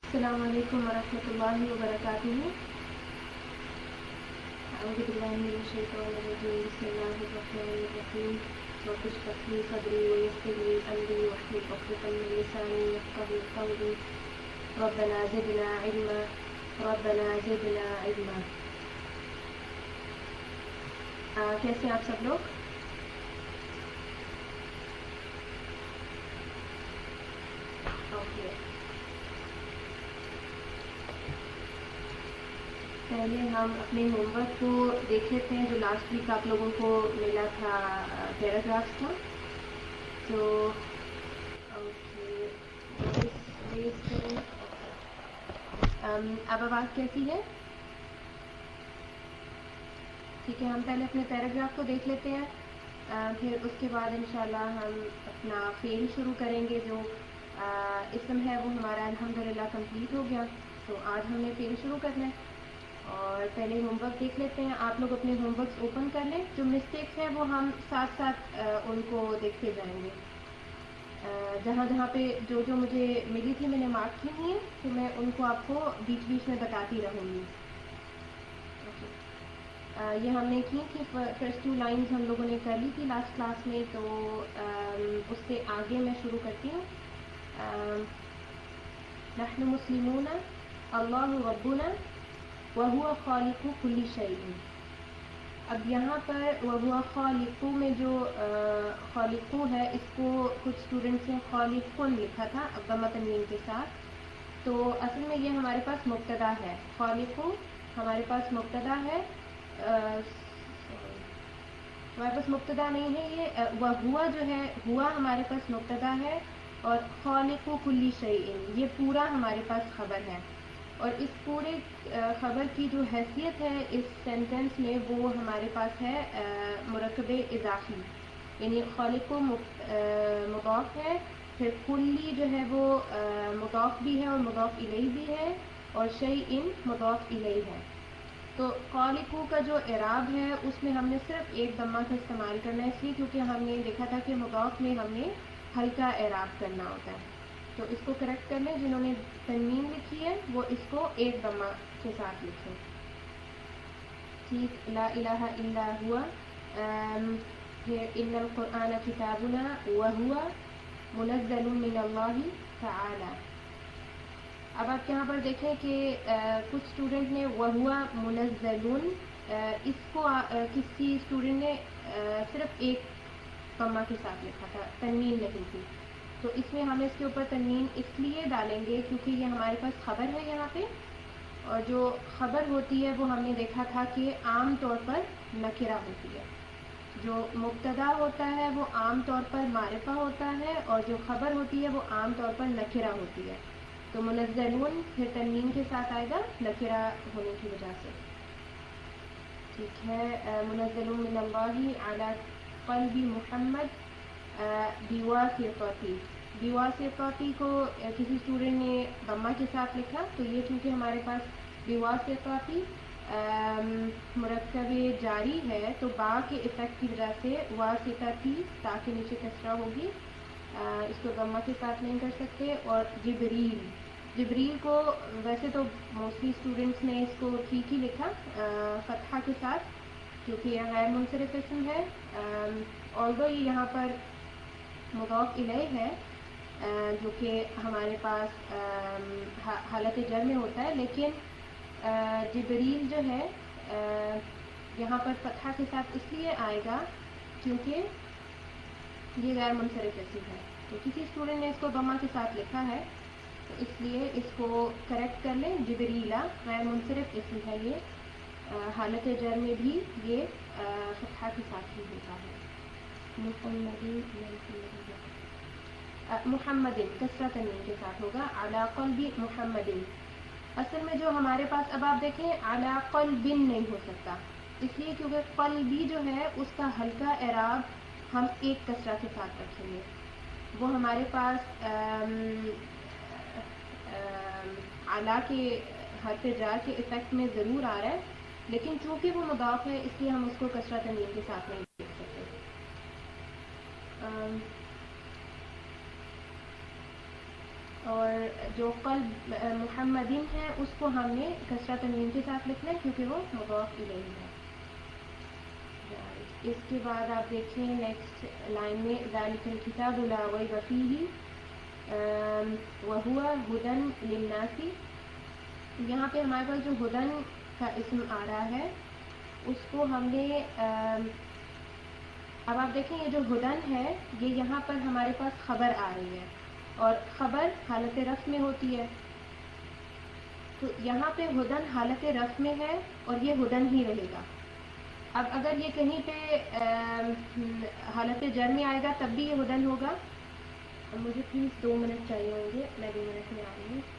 السلام علیکم ورحمۃ اللہ وبرکاتہ. اعوذ باللہ من الشیطان الرجیم. بسم اللہ الرحمن الرحیم. رب اشرح لي صدری ويسر لي امری واحلل عقدۃ من لسانی یفقهوا قولی. ربنا زدنا علما ربنا زدنا علما. کیسے ہیں آپ سب لوگ؟ اوکے. پہلے ہم اپنے ہوم ورک کو دیکھ لیتے ہیں جو لاسٹ ویک آپ لوگوں کو ملا تھا پیراگرافس کا. تو اب آواز کیسی ہے؟ ٹھیک ہے. ہم پہلے اپنے پیراگراف کو دیکھ لیتے ہیں, پھر اس کے بعد انشاءاللہ ہم اپنا فعل شروع کریں گے. جو اسم ہے وہ ہمارا الحمدللہ کمپلیٹ ہو گیا. تو آج ہم نے فعل شروع کرنا ہے اور پہلے ہوم ورک دیکھ لیتے ہیں. آپ لوگ اپنے ہوم ورکس اوپن کر لیں. جو مسٹیکس ہیں وہ ہم ساتھ ساتھ ان کو دیکھتے جائیں گے. جہاں جہاں پہ جو جو مجھے ملی تھی میں نے مارک کی ہوئی ہیں, تو میں ان کو آپ کو بیچ بیچ میں بتاتی رہوں گی. یہ ہم نے کی تھی فرسٹ 2 لائنز ہم لوگوں نے کر لی تھی لاسٹ کلاس میں. تو اس سے آگے میں شروع کرتی ہوں. نحن مسلمون اللہ ربنا وهو خالق كل شيء. اب یہاں پر وهو خالق میں جو خالق ہے, اس کو کچھ اسٹوڈنٹس نے خالقن لکھا تھا ضمہ تنوین کے ساتھ. تو اصل میں یہ ہمارے پاس مبتدا ہے. خالق ہمارے پاس مبتدا ہے, ہمارے پاس مبتدا نہیں ہے. یہ ہوا جو ہے ہوا ہمارے پاس مبتدا ہے, اور خالق کل شیء یہ پورا ہمارے پاس خبر ہے. اور اس پورے خبر کی جو حیثیت ہے اس سینٹینس میں وہ ہمارے پاس ہے مرکب اضافی. یعنی خالق مضاف ہے, پھر کلی جو ہے وہ مضاف بھی ہے اور مضاف الیہ بھی ہے, اور شیء مضاف الیہ ہے. تو خالقو کا جو اعراب ہے اس میں ہم نے صرف ایک ضمہ کا استعمال کرنا ہے, اس لیے کیونکہ ہم نے دیکھا تھا کہ مضاف میں ہم نے ہلکا اعراب کرنا ہوتا ہے. تو اس کو کریکٹ کر لیں. جنہوں نے تنوین لکھی ہے وہ اس کو ایک ضمہ کے ساتھ لکھیں. ٹھیک. لا الہ الا ہوا, ان القرآن کتابنا وہوا منزل من اللہ تعالی. اب آپ یہاں پر دیکھیں کہ کچھ اسٹوڈنٹ نے وہوا منزل, اس کو کسی اسٹوڈنٹ نے صرف ایک ضمہ کے ساتھ لکھا تھا, تنوین نہیں تھی. تو اس میں ہم اس کے اوپر تنوین اس لیے ڈالیں گے کیونکہ یہ ہمارے پاس خبر ہے یہاں پہ, اور جو خبر ہوتی ہے وہ ہم نے دیکھا تھا کہ عام طور پر نکرہ ہوتی ہے. جو مبتدا ہوتا ہے وہ عام طور پر معرفہ ہوتا ہے, اور جو خبر ہوتی ہے وہ عام طور پر نکرہ ہوتی ہے. تو منزلون پھر تنوین کے ساتھ آئے گا نکرہ ہونے کی وجہ سے. ٹھیک ہے. منزل من اللہ علی قلب محمد بواسطتی. بواسطتی کو کسی اسٹوڈنٹ نے ضمہ کے ساتھ لکھا, تو یہ چونکہ ہمارے پاس بواسطتی مرکب جاری ہے تو با کے افیکٹ کی وجہ سے واسطتی تا کے نیچے کسرہ ہوگی, اس کو ضمہ کے ساتھ نہیں کر سکتے. اور جبریل, جبریل کو ویسے تو موسٹلی اسٹوڈنٹس نے اس کو ٹھیک ہی لکھا فتحہ کے ساتھ, کیونکہ یہ غیر منصرف اسم ہے. although یہ یہاں پر مضاف الیہ ہے جو کہ ہمارے پاس حالت جر میں ہوتا ہے, لیکن جبریل جو ہے یہاں پر فتحہ کے ساتھ اس لیے آئے گا کیونکہ یہ غیر منصرف اسم ہے. تو کسی اسٹوڈنٹ نے اس کو ضمہ کے ساتھ لکھا ہے, تو اس لیے اس کو کریکٹ کر لیں. جبریلا غیر منصرف اسم ہے, یہ حالت جر میں بھی یہ فتحہ کے ساتھ ہی ہوتا ہے. محمد کسرہ تنوین کے ساتھ ہوگا. علی قلب محمد, اصل میں جو ہمارے پاس اب آپ دیکھیں علی قلب نہیں ہو سکتا, اس لیے کیونکہ قلبی جو ہے اس کا ہلکا اعراب ہم ایک کسرہ کے ساتھ رکھیں گے. وہ ہمارے پاس علی کے حرف جر کے افیکٹ میں ضرور آ رہا ہے, لیکن چونکہ وہ مضاف ہے اس لیے ہم اس کو کسرہ تنوین کے ساتھ نہیں لکھ سکتے. اور جو قلب محمدین ہے اس کو ہم نے کسرہ تنوین کے ساتھ لکھنا ہے کیونکہ وہ مضاف الیہ ہے. اس کے بعد آپ دیکھیں نیکسٹ لائن میں ذالک الکتاب لا ریب فیہ وہو ھدی للناس. یہاں پہ ہمارے پاس جو ہدن کا اسم آ رہا ہے اس کو ہم نے اب آپ دیکھیں یہ جو ہدن ہے یہ یہاں پر ہمارے پاس خبر آ رہی ہے اور خبر حالت رفع میں ہوتی ہے. تو یہاں پہ ہدن حالت رفع میں ہے اور یہ ہدن ہی رہے گا. اب اگر یہ کہیں پہ حالت جر میں آئے گا تب بھی یہ ہدن ہوگا. مجھے پلیز 2 منٹ چاہیے ہوں گے, میں 2 منٹ میں آ رہی ہوں.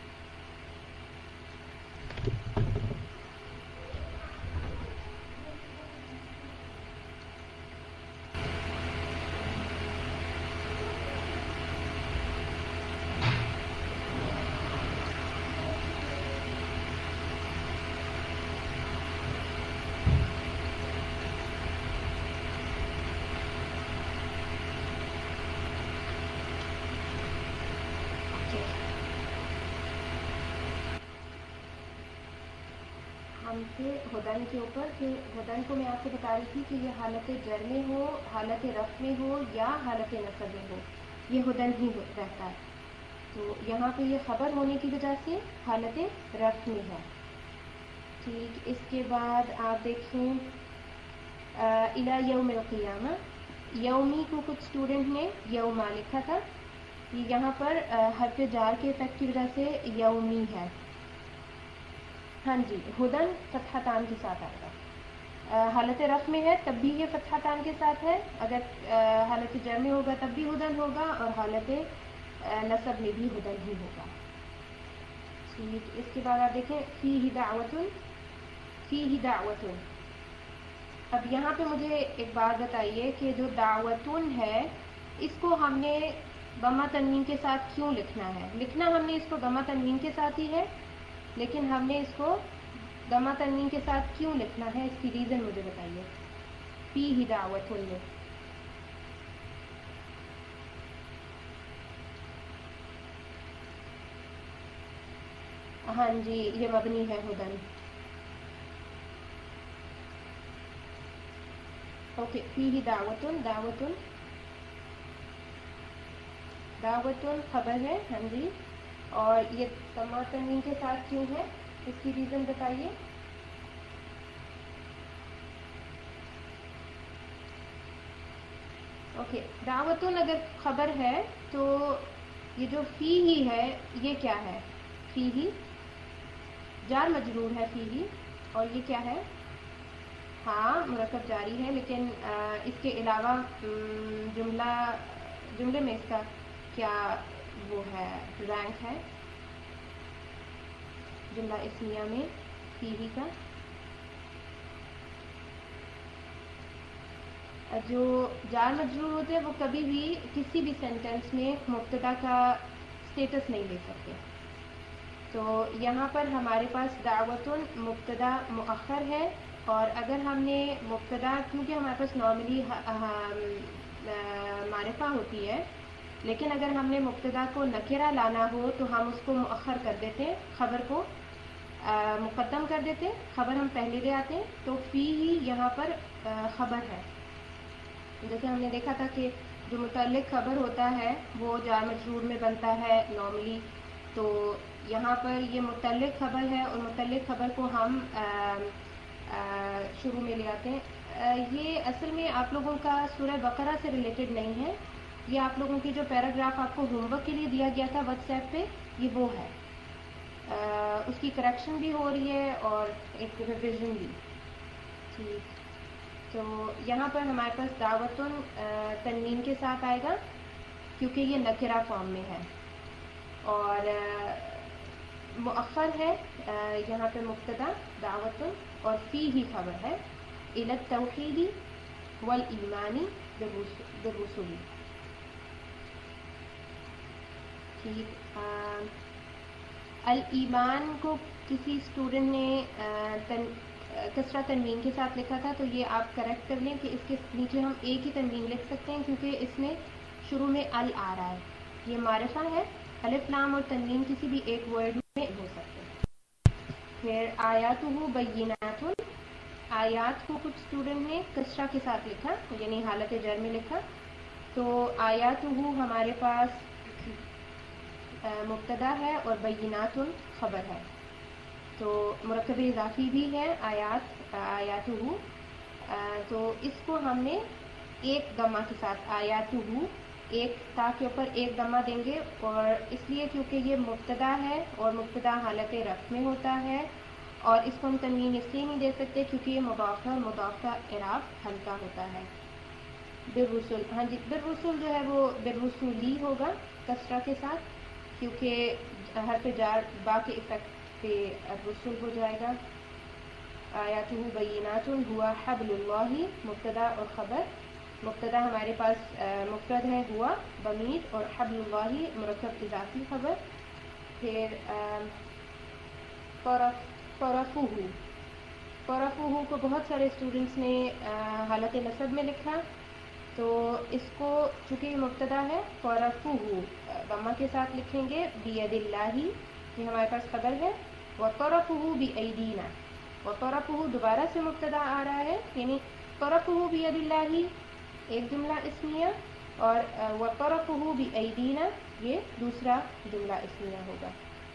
ہم تھے ہدن کے اوپر کہ ہدن کو میں آپ کو بتا رہی تھی کہ یہ حالت جر میں ہو, حالت رفع میں ہو یا حالت نصب میں ہو, یہ ہدن ہی رہتا ہے. تو یہاں پہ یہ خبر ہونے کی وجہ سے حالت رفع میں ہے. ٹھیک, اس کے بعد آپ دیکھیں الی یوم القیامہ. یومی کو کچھ اسٹوڈنٹ نے یوما لکھا تھا, یہاں پر حرف جار کے افیکٹ کی وجہ سے یومی ہے. ہاں جی, ہدن فتحہ تان کے ساتھ آئے گا. حالت رفع میں ہے تب بھی یہ فتحہ تان کے ساتھ ہے, اگر حالت جر میں ہوگا تب بھی ہدن ہوگا اور حالت نصب میں بھی ہدن ہی ہوگا. ٹھیک, اس کے بعد آپ دیکھیں فیہ دعوۃ. فیہ دعوۃ. اب یہاں پہ مجھے ایک بات بتائیے کہ جو دعوتن ہے اس کو ہم نے ضمہ تنوین کے ساتھ کیوں لکھنا ہے؟ لکھنا ہم نے اس کو ضمہ تنوین کے ساتھ ہی ہے, لیکن ہم نے اس کو ضمہ تنوین کے ساتھ کیوں لکھنا ہے, اس کی ریزن مجھے بتائیے. فیہ دعوۃ میں ہاں جی یہ مبنی ہے ہدن. اوکے, فیہ دعوتن. دعوتن دعوتن خبر ہے, ہاں جی, اور یہ ضمہ تنوین کے ساتھ کیوں ہے, اس کی ریزن بتائیے. اوکے, دعوتن اگر خبر ہے تو یہ جو فی ہی ہے یہ کیا ہے؟ فی ہی جار مجرور ہے فی ہی, اور یہ کیا ہے؟ ہاں مرکب جاری ہے, لیکن اس کے علاوہ جملے میں اس کا کیا وہ ہے, رینک ہے جملہ اسمیہ میں فی ہی کا؟ جو جار مجرور ہوتے ہیں وہ کبھی بھی کسی بھی سینٹینس میں مبتدا کا اسٹیٹس نہیں لے سکتے. تو یہاں پر ہمارے پاس دعوتن مبتدا مؤخر ہے, اور اگر ہم نے مبتدا, کیونکہ ہمارے پاس نارملی معرفہ ہوتی ہے, لیکن اگر ہم نے مبتدا کو نکرہ لانا ہو تو ہم اس کو مؤخر کر دیتے ہیں, خبر کو مقدم کر دیتے ہیں, خبر ہم پہلے لے آتے ہیں. تو فی ہی یہاں پر خبر ہے. جیسے ہم نے دیکھا تھا کہ جو متعلق خبر ہوتا ہے وہ جار مجرور میں بنتا ہے نارملی, تو یہاں پر یہ متعلق خبر ہے اور متعلق خبر کو ہم شروع میں لے آتے ہیں. یہ اصل میں آپ لوگوں کا سورہ بقرہ سے ریلیٹڈ نہیں ہے, یہ آپ لوگوں کی جو پیراگراف آپ کو ہوم ورک کے لیے دیا گیا تھا واٹس ایپ پہ, یہ وہ ہے. اس کی کریکشن بھی ہو رہی ہے اور ایک ریویژن بھی. ٹھیک, تو یہاں پر ہمارے پاس دعوتن تنوین کے ساتھ آئے گا کیونکہ یہ نکرہ فارم میں ہے, اور مؤخر ہے یہاں پہ مبتدا دعوتن, اور فی ہی خبر ہے الی التوحید والایمان بالرسل. ٹھیک, الایمان کو کسی اسٹوڈنٹ نے کسرہ تنوین کے ساتھ لکھا تھا, تو یہ آپ کریکٹ کر لیں کہ اس کے نیچے ہم ایک ہی تنوین لکھ سکتے ہیں کیونکہ اس میں شروع میں ال آ رہا ہے. یہ معرفہ ہے الف لام اور تنوین کسی بھی ایک ورڈ میں ہو سکتے ہیں. پھر آیاتہ بینات، آیات کو کچھ اسٹوڈنٹ نے کسرہ کے ساتھ لکھا یعنی حالت جر میں لکھا. تو آیاتہ ہمارے پاس مبتدا ہے اور بینات خبر ہے. تو مرکب اضافی بھی ہے آیاتہ. تو اس کو ہم نے ایک ضمہ کے ساتھ آیاتہ، ایک تا کے اوپر ایک ضمہ دیں گے، اور اس لیے کیونکہ یہ مبتدا ہے اور مبتدا حالت رفع میں ہوتا ہے، اور اس کو ہم تنوین اس لیے نہیں دے سکتے کیونکہ یہ مضاف ہے اور مضاف کا اعراب ہلکا ہوتا ہے. بالرسل، ہاں جی بالرسل جو ہے وہ بالرسولی ہوگا کسرہ کے ساتھ، کیونکہ حرف جار با کے افیکٹ پہ الرسل ہو جائے گا. آیاتہ بینات ہوا حبل اللہ، مبتدا اور خبر. مبتدا ہمارے پاس مفرد ہے ہوا ضمیر، اور حبل اللہ مرکب اضافی خبر. پھر طرفہ، طرفہ کو بہت سارے اسٹوڈنٹس نے حالت نصب میں لکھا. تو اس کو چونکہ یہ مبتدا ہے طرفہ ضمہ کے ساتھ لکھیں گے بید اللہ، یہ ہمارے پاس خبر ہے. وطرفہ بایدینا، وطرفہ دوبارہ سے مبتدا آ رہا ہے یعنی طرفہ بید اللہ ایک جملہ اسمیہ، اور وطرفہ بایدینا یہ دوسرا جملہ اسمیہ ہوگا.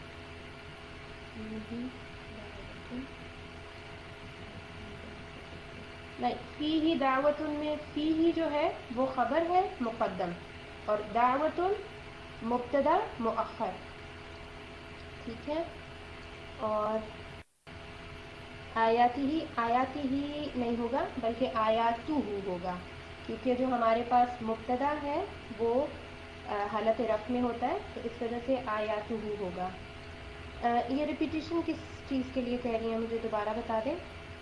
نہیں، فیہ دعوت میں فیہ جو ہے وہ خبر ہے مقدم، اور دعوت مبتدا مؤخر. ٹھیک ہے. اور آیاتہ ہی نہیں ہوگا بلکہ آیاتہ ہوگا، کیونکہ جو ہمارے پاس مبتدا ہے وہ حالت رفع میں ہوتا ہے، تو اس وجہ سے آیاتہ ہوگا. یہ ریپیٹیشن کس چیز کے لیے کہہ رہی ہیں مجھے دوبارہ بتا دیں.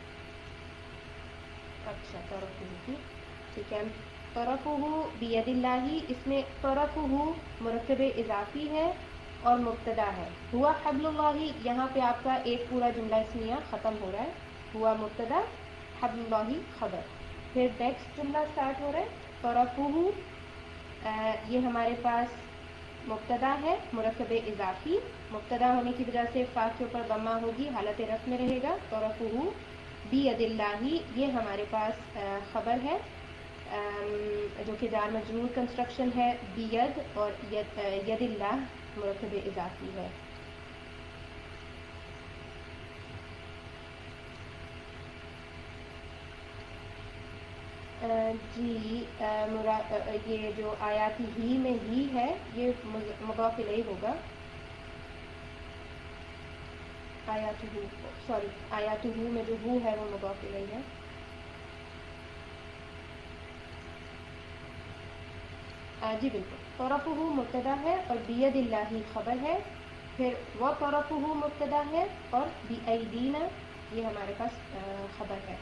اچھا طرفہ کی، ٹھیک ہے. طرفہ بید اللہ، اس میں طرفہ مرکب اضافی ہے اور مبتدا ہے. ہوا حبل اللہ، یہاں پہ آپ کا ایک پورا جملہ اسمیہ ختم ہو رہا ہے. ہوا مبتدا، حبل اللہ خبر. پھر نیکسٹ جملہ اسٹارٹ ہو رہا ہے طرفہ، یہ ہمارے پاس مبتدا ہے مرکب اضافی، مبتدا ہونے کی وجہ سے فا کے اوپر ضمہ ہوگی، حالت رفع میں رہے گا. طرفہ بید اللہ، یہ ہمارے پاس خبر ہے جو کہ جار مجرور کنسٹرکشن ہے. بید اور ید اللہ مرکب اضافی ہے. جی یہ جو آیاتی ہی میں ہی ہے یہ مضاف الیہ ہوگا. آیاتہ میں جو ہو ہے وہ مضاف الیہ ہے. جی بالکل. طرفہ مبتدا ہے اور بید اللہ خبر ہے. پھر وطرفہ مبتدا ہے اور بایدینا یہ ہمارے پاس خبر ہے.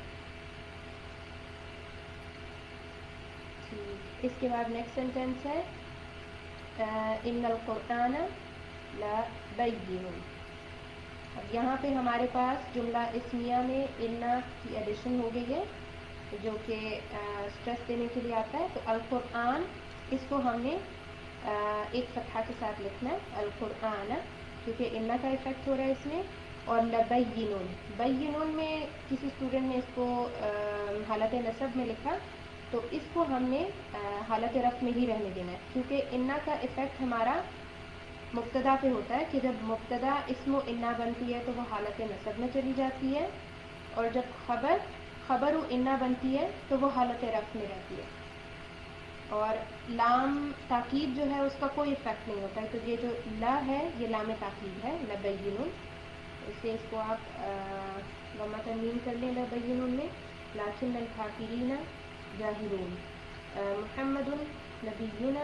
اس کے بعد نیکسٹ سینٹینس ہے ان القرآن لبین. اب یہاں پہ ہمارے پاس جملہ اسمیہ میں ان کی ایڈیشن ہو گئی ہے جو کہ اسٹریس دینے کے لیے آتا ہے. تو القرآن اس کو ہم نے ایک فتحہ کے ساتھ لکھنا ہے القرآن، کیونکہ ان کا افیکٹ ہو رہا ہے اس میں. اور لبینون، بینون میں کسی اسٹوڈنٹ نے اس کو حالت نصب میں لکھا، تو اس کو ہم نے حالت رفع میں ہی رہنے دینا ہے، کیونکہ انا کا افیکٹ ہمارا مبتدا پہ ہوتا ہے کہ جب مبتدا اسم و انا بنتی ہے تو وہ حالت نصب میں چلی جاتی ہے، اور جب خبر و انا بنتی ہے تو وہ حالت رفع میں رہتی ہے. اور لام تاکید جو ہے اس کا کوئی افیکٹ نہیں ہوتا ہے. تو یہ جو لا ہے یہ لام تاکید ہے لبینون، اس سے اس کو آپ ضمہ تنوین کر لیں لبینون میں. لکن الکافرین جاہلون. محمد نبینا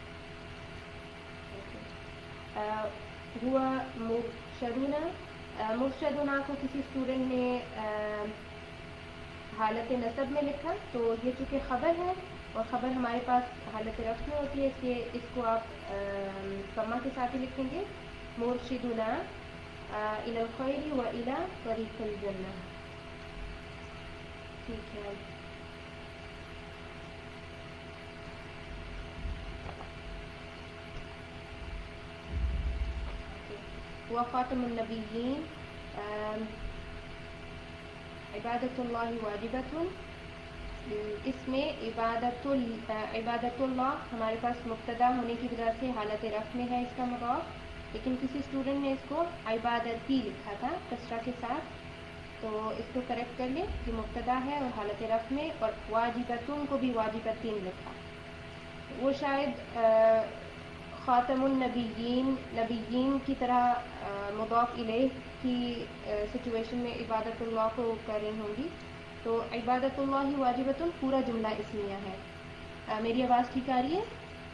ہوا مرشدنا. مرشدنا کو کسی اسٹوڈنٹ نے حالت نصب میں لکھا، تو یہ چونکہ خبر ہے اور خبر ہمارے پاس حالت رفع میں ہوتی ہے، اس لیے اس کو آپ ضمہ کے ساتھ ہی لکھیں گے. مرشدنا الی الخیر و الی طریق الجنہ. ٹھیک ہے. हुआ ख़ातमुन नबिय्यीन, इबादतुल्लाह वाजिबतुन। इसमें इबादतुल्लाह हमारे पास मुब्तदा होने की वजह से हालत रफ़ में है इसका मुदाफ़, लेकिन किसी स्टूडेंट ने इसको इबादती लिखा था कसरा के साथ, तो इसको करेक्ट कर ले कि मुब्तदा है और हालत रफ़ में, और वाजिबतुन को भी वाजिबतीन लिखा। वो शायद ख़ातमुन नबिय्यीन की तरह मुदाफ़ इलैह की सिचुएशन में इबादतुल्लाह को कर रही होंगी। तो इबादतुल्लाह वाजिबतुन पूरा जुमला इस्मिया है। मेरी आवाज़ ठीक आ रही है?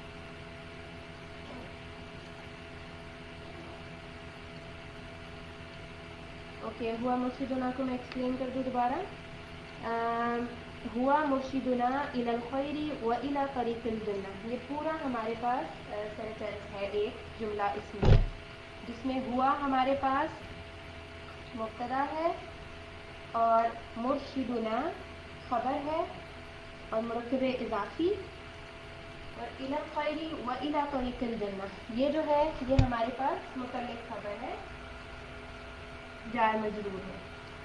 ओके, हुआ मुर्शिदुना को मैं एक्सप्लेन कर दूँ दोबारा। हुआ मुर्शिदुना इलल खैरी व इला तरीक़िल जन्नह, ये पूरा हमारे पास सेंटेंस है, एक जुमला इस्मिया, जिसमें हुआ हमारे पास मुब्तदा है और मुर्शिदुना खबर है और मुरक्कब इज़ाफ़ी, और इलल खैरी व इला तरीक़िल जन्नह ये जो है ये हमारे पास मुतल्लिक़ खबर है, जार मजरूर है।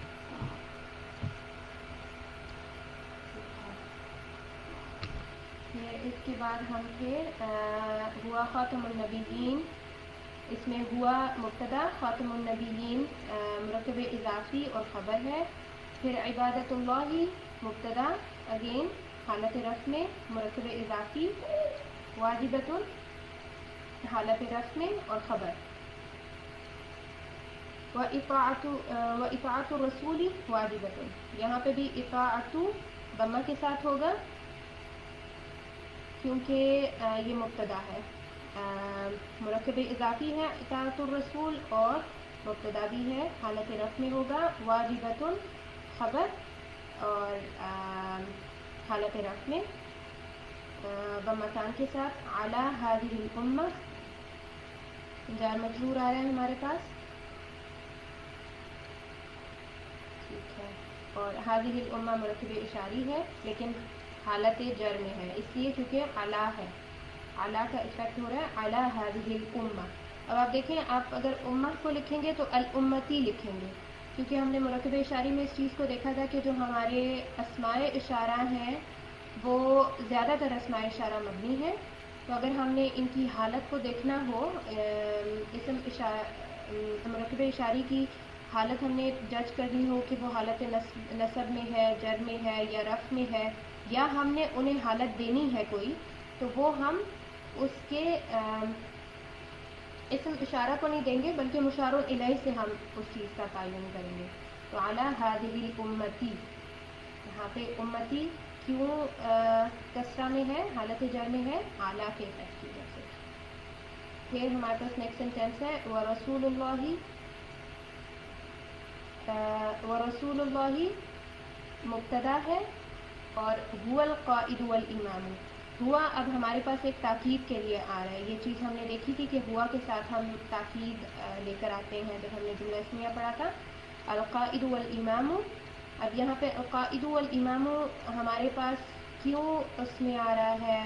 इसके बाद हम फिर हुआ ख़ातमुन नबिय्यीन, इसमें हुआ मुब्तदा, ख़ातमुन नबिय्यीन मुरक्कब इज़ाफ़ी और ख़बर है। फिर इबादतुल्लाही मुब्तदा, अगेन हालत रफ़ में मुरक्कब इज़ाफ़ी, वाजिबतुन हालत रफ़ में और ख़बर। व इताअतु रसूली वाजिबतुन, यहाँ पे भी इताअतु दम्मा के साथ होगा क्योंकि ये मुब्तदा है, मुरक्कब इज़ाफ़ी है इताअतुर रसूल और मुब्तदा भी है, हालत रफ़ में होगा। वाजिबतुन खबर और हालत रफ़ में दम्मतान के साथ। अला हाज़िहिल उम्मा जार मजरूर आ रहा है हमारे पास, ठीक है। और हाज़िहिल उम्मा मुरक्कब इशारी है लेकिन हालत जर में है, इसलिए क्योंकि अला है, अला का इफेक्ट हो रहा है, अला हाज़िहिल उम्मा। अब आप देखें, आप अगर उम्मा को लिखेंगे तो अल उम्मती लिखेंगे, क्योंकि हमने मुरक्कब इशारी में इस चीज़ को देखा था कि जो हमारे अस्माए इशारा हैं वो ज़्यादातर अस्माए इशारा मबनी है। तो अगर हमने इनकी हालत को देखना हो, मुरक्कब इशारी की हालत हमने जज करनी हो कि वो हालत नसब में है, जर में है या रफ़ में है, या हमने उन्हें हालत देनी है कोई, तो वो हम उसके इस्म इशारा को नहीं देंगे बल्कि मुशारुन इलैह से हम उस चीज़ का तयन करेंगे। तो अला हाज़िहिल उम्मती, यहाँ पे उम्मती क्यों कसरा में है, हालत जर में है, आला के इफेक्ट की वजह से। फिर हमारे पास नेक्स्ट सेंटेंस है व रसूलुल्लाही मुब्तदा है और हुवल क़ाइदु वल इमाम। हुआ अब हमारे पास एक ताकीद के लिए आ रहा है, ये चीज़ हमने देखी थी कि हुआ के साथ हम ताकीद लेकर आते हैं जब हमने जुमला इस्मिया पढ़ा था। अल क़ाइदु वल इमाम, अब यहाँ पे अल क़ाइदु वल इमाम हमारे पास क्यों उसमें आ रहा है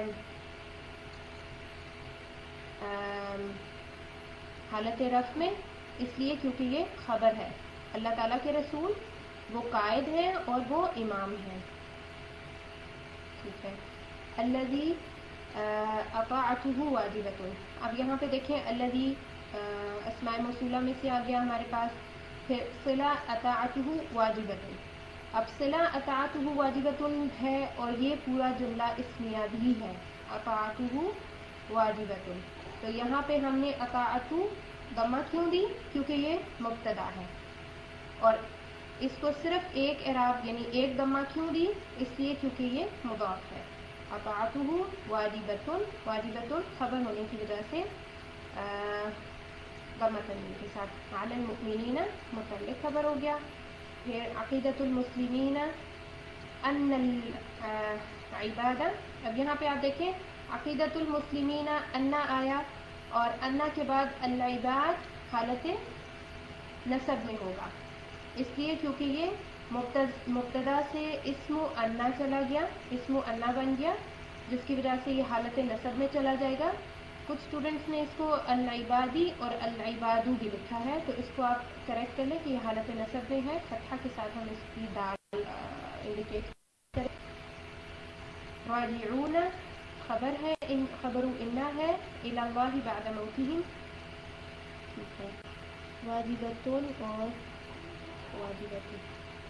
हालत रफ़ में, इसलिए क्योंकि ये खबर है, अल्लाह ताला के रसूल वो कायद है और वो इमाम है, ठीक है। अल्लज़ी अताअतुहु वाजिबतुन, अब यहाँ पे देखें अल्लज़ी अस्माए मौसूला में से आ गया हमारे पास, फिर सिला अताअतुहु वाजिबतुन। अब सिला अताअतुहु वाजिबतुन है और ये पूरा जुमला इस्मिया भी है, अताअतुहु वाजिबतुन। तो यहाँ पे हमने अताअतु दम्मा क्यों दी, क्योंकि ये मुब्तदा है, और इसको सिर्फ एक एराब यानी एक दम्मा क्यों दी, इसलिए क्योंकि ये मुदाफ है। अताअतुहु वाजिबतुन, वाजिबतुन खबर होने की वजह से दम्मा तन्वीन के साथ। अलल मुमिनीना मुतल्लिक़ खबर हो गया। फिर अक़ीदतुल मुस्लिमीना अन्नल इबादा, अब यहाँ पे आप देखें अक़ीदतुल मुस्लिमीना अन्ना आया और अन्ना के बाद अल इबाद हालत नसब में होगा, इसलिए क्योंकि ये मुब्तदा से इस्मु अन्ना चला गया, इस्मु अन्ना बन गया, जिसकी वजह से ये हालत नसब में चला जाएगा। کچھ اسٹوڈنٹس نے اس کو العبادی اور العبادو بھی لکھا ہے، تو اس کو آپ کریکٹ کر لیں کہ یہ حالت نصب میں ہے، فتحہ کے ساتھ ہم اس کی دال انڈیکیٹ کریں. راجعون خبر ہے، خبر انا ہے، الی اللہ بعد موتہم. ٹھیک ہے، واجبتون اور واجبتون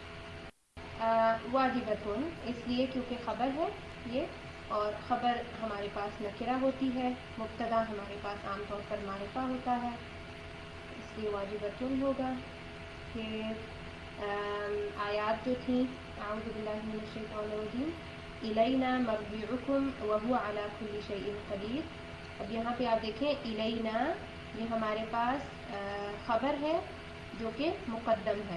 واجبتون اس لیے کیونکہ خبر ہے یہ، اور خبر ہمارے پاس نکرہ ہوتی ہے، مبتدا ہمارے پاس عام طور پر معرفہ ہوتا ہے، اس لیے واجبتون ہوگا. پھر آیات جو تھیں، اعوذ باللہ من الشیطان الرجیم، الینا مرجعکم وہو علی کل شیء قدیر. اب یہاں پہ آپ دیکھیں الینا، یہ ہمارے پاس خبر ہے جو کہ مقدم ہے.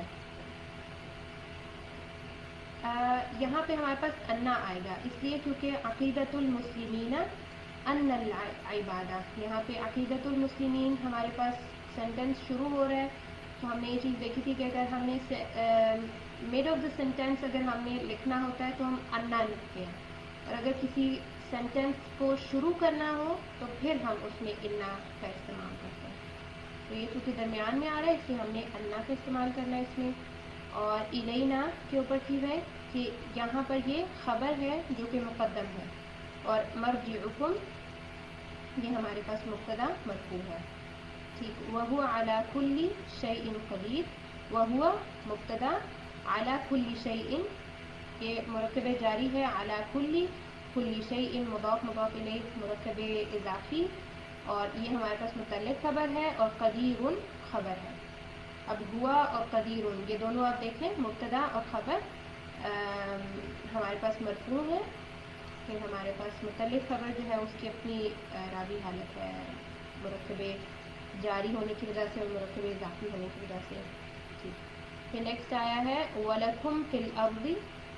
یہاں پہ ہمارے پاس انا آئے گا، اس لیے کیونکہ عقیدۃ المسلمین ان العبادہ، یہاں پہ عقیدۃ المسلمین ہمارے پاس سینٹینس شروع ہو رہا ہے. تو ہم نے یہ چیز دیکھی تھی کہ اگر ہم نے مڈ آف دا سینٹینس اگر ہم نے لکھنا ہوتا ہے تو ہم انا لکھتے ہیں، اور اگر کسی سینٹینس کو شروع کرنا ہو تو پھر ہم اس میں انا کا استعمال کرتے ہیں. تو یہ چونکہ درمیان میں آ رہا ہے اس لیے ہم نے انا کا استعمال کرنا ہے اس میں. اور الینا کے اوپر چیز ہے کہ یہاں پر یہ خبر ہے جو کہ مقدم ہے، اور مرجعکم یہ ہمارے پاس مبتدا مرفوع ہے. ٹھیک، وہو علی کل شیء قدیر، وہو مبتدا، علی کل شیء یہ مرکب جاری ہے، علی کل شیء مضاف مضاف الیہ مرکب اضافی، اور یہ ہمارے پاس متعلق خبر ہے، اور قدیر خبر ہے. اب ہوا اور قدیر یہ دونوں آپ دیکھیں مبتدا اور خبر ہمارے پاس مرفوع ہے. پھر ہمارے پاس متعلق خبر جو ہے اس کی اپنی راوی حالت ہے، مرکب جاری ہونے کی وجہ سے اور مرکب اضافی ہونے کی وجہ سے. پھر نیکسٹ آیا ہے وَلَكُمْ فِي الْأَرْضِ.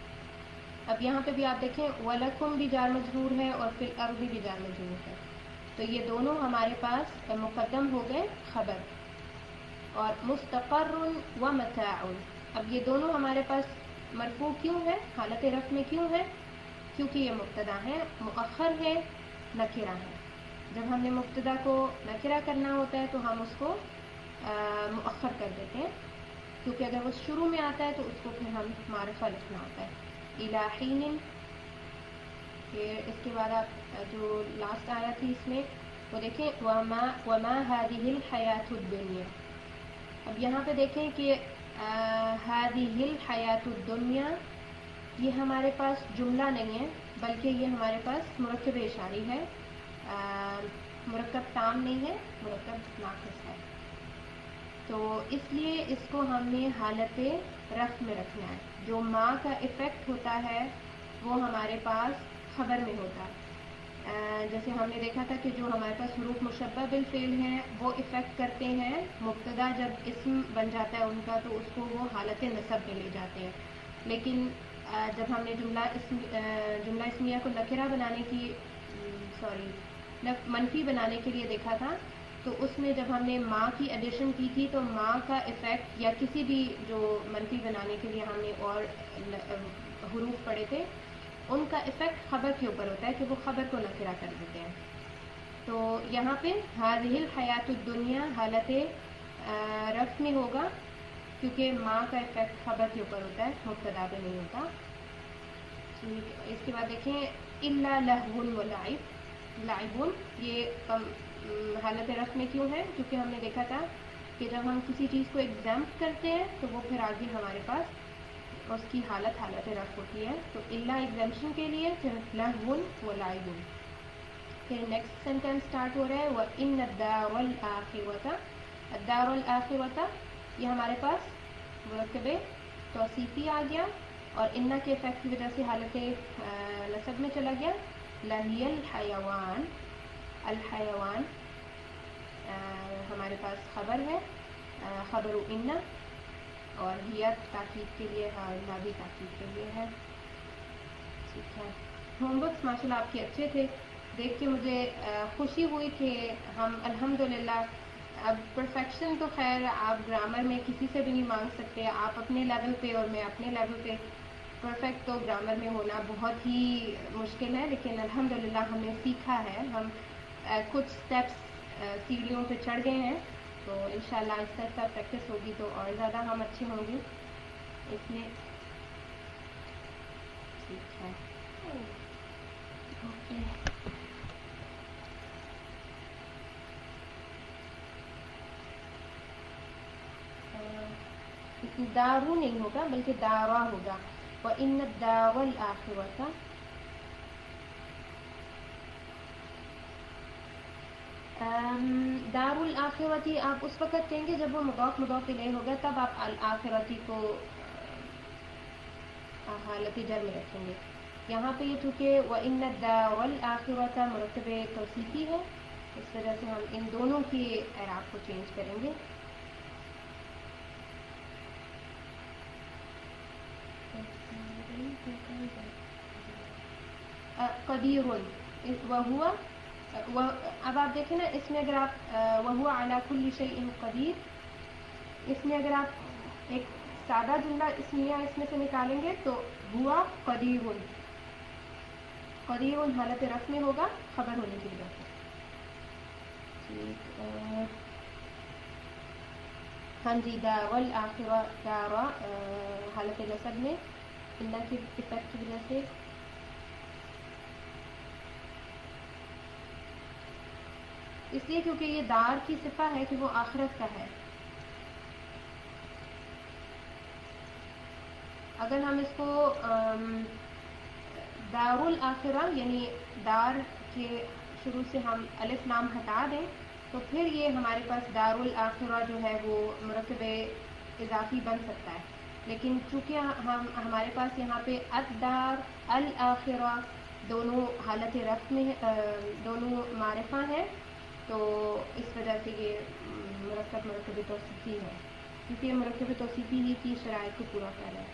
اب یہاں پہ بھی آپ دیکھیں وَلَكُمْ بھی جار مجرور ہے اور فِي الْأَرْضِ بھی جار مجرور ہے، تو یہ دونوں ہمارے پاس مقدم ہو گئے خبر. اور مستقر و متاع، اب یہ دونوں ہمارے پاس مرفوع کیوں ہے، حالت رفع میں کیوں ہے؟ کیونکہ یہ مبتدا ہے، مؤخر ہے، نکرہ ہے. جب ہم نے مبتدا کو نکرہ کرنا ہوتا ہے تو ہم اس کو مؤخر کر دیتے ہیں، کیونکہ اگر وہ شروع میں آتا ہے تو اس کو پھر ہم معرفہ لکھنا ہوتا ہے. الی حین، پھر اس کے بعد آپ جو لاسٹ آیا تھی اس میں وہ دیکھیں وما هذه الحیاۃ الدنیا. اب یہاں پہ دیکھیں کہ هذه الحیاۃ الدنیا یہ ہمارے پاس جملہ نہیں ہے بلکہ یہ ہمارے پاس مرکب اشاری ہے، مرکب تام نہیں ہے، مرکب ناقص ہے. تو اس لیے اس کو ہم نے حالت رفع میں رکھنا ہے. جو ما کا افیکٹ ہوتا ہے وہ ہمارے پاس خبر میں ہوتا ہے. جیسے ہم نے دیکھا تھا کہ جو ہمارے پاس حروف مشبہ بالفعل ہیں وہ افیکٹ کرتے ہیں، مبتدا جب اسم بن جاتا ہے ان کا تو اس کو وہ حالت نصب میں لے جاتے ہیں. لیکن جب ہم نے جملہ اسمیہ کو نکرہ بنانے کی منفی بنانے کے لیے دیکھا تھا، تو اس میں جب ہم نے ماں کی ایڈیشن کی تھی تو ماں کا افیکٹ یا کسی بھی جو منفی بنانے کے لیے ہم نے اور حروف پڑھے تھے ان کا افیکٹ خبر کے اوپر ہوتا ہے کہ وہ خبر کو نکرہ کر دیتے ہیں. تو یہاں پہ هذه الحیاۃ الدنیا حالت رفع میں ہوگا کیونکہ ماں کا افیکٹ خبر کے اوپر ہوتا ہے، مبتدا پہ نہیں ہوتا. اس کے بعد دیکھیں الا لہو ولعب، لعب یہ حالت رفع میں کیوں ہے؟ کیونکہ ہم نے دیکھا تھا کہ جب ہم کسی چیز کو ایگزامپٹ کرتے ہیں تو وہ پھر آگے ہمارے پاس اس کی حالت رفع ہوتی ہے. تو الا ایگزامپشن کے لیے، پھر لہو ولعب. پھر نیکسٹ سینٹینس اسٹارٹ ہو رہا ہے وَإِنَّ الدَّارَ الْآخِرَةَ، الدار الآخرۃ یہ ہمارے پاس مرکب توصیفی آ گیا اور ان کے افیکٹ کی وجہ سے حالت نصب میں چلا گیا. لَهِيَ الْحَيَوَانُ، الحیوان ہمارے پاس خبر ہے، خبر ان، اور ہیہ تاکید کے لیے، اللہ بھی تاکید کے لیے ہے. ٹھیک ہے، ہوم ورکس ماشاء اللہ آپ کے اچھے تھے، دیکھ کے مجھے خوشی ہوئی کہ ہم الحمدللہ اب پرفیکشن تو خیر آپ گرامر میں کسی سے بھی نہیں مانگ سکتے، آپ اپنے لیول پہ اور میں اپنے لیول پہ. پرفیکٹ تو گرامر میں ہونا بہت ہی مشکل ہے، لیکن الحمدللہ ہم نے سیکھا ہے. ہم کچھ اسٹیپس سیڑھیوں پہ چڑھ گئے ہیں، تو انشاءاللہ آہستہ آہستہ پریکٹس ہوگی تو اور زیادہ ہم اچھے ہوں گے. اس لیے ٹھیک ہے. اوکے. دارو نہیں ہوگا بلکہ دارا ہوگا. وَإِنَّ الدَّارَ الْآخِرَةَ. دار الآخرتی آپ اس وقت کہیں گے جب وہ مضاف مضاف الیہ ہوگا، تب آپ الآخرتی کو حالت جر میں رکھیں گے. یہاں پہ یہ چونکہ وَإِنَّ الدَّارَ الْآخِرَةَ مرکب توصیفی ہے، اس وجہ سے ہم ان دونوں کی اعراب کو چینج کریں گے. قدیر وہوا. اب آپ دیکھیں نا، اس میں اگر آپ وہوا علی کل شیء قدیر، اس میں اگر آپ ایک سادہ جملہ اسمیہ اس میں سے نکالیں گے تو ہوا قدیر. قدیر حالت رفع میں ہوگا خبر ہونے کی وجہ سے. ہاں جی. دار الآخرہ دارا حالت نصب میں اللہ کی صفت کی وجہ سے. اس لیے کیونکہ یہ دار کی صفہ ہے کہ وہ آخرت کا ہے. اگر ہم اس کو دار الآخرہ یعنی دار کے شروع سے ہم الف لام ہٹا دیں تو پھر یہ ہمارے پاس دار الآخرہ جو ہے وہ مرکب اضافی بن سکتا ہے. لیکن چونکہ ہمارے پاس یہاں پہ الدار الآخرہ دونوں حالت رفع میں دونوں معرفہ ہیں، تو اس وجہ سے یہ مرکب توصیفی ہے، کیونکہ یہ مرکب توصیفی ہی کی شرائط کو پورا کر رہا ہے.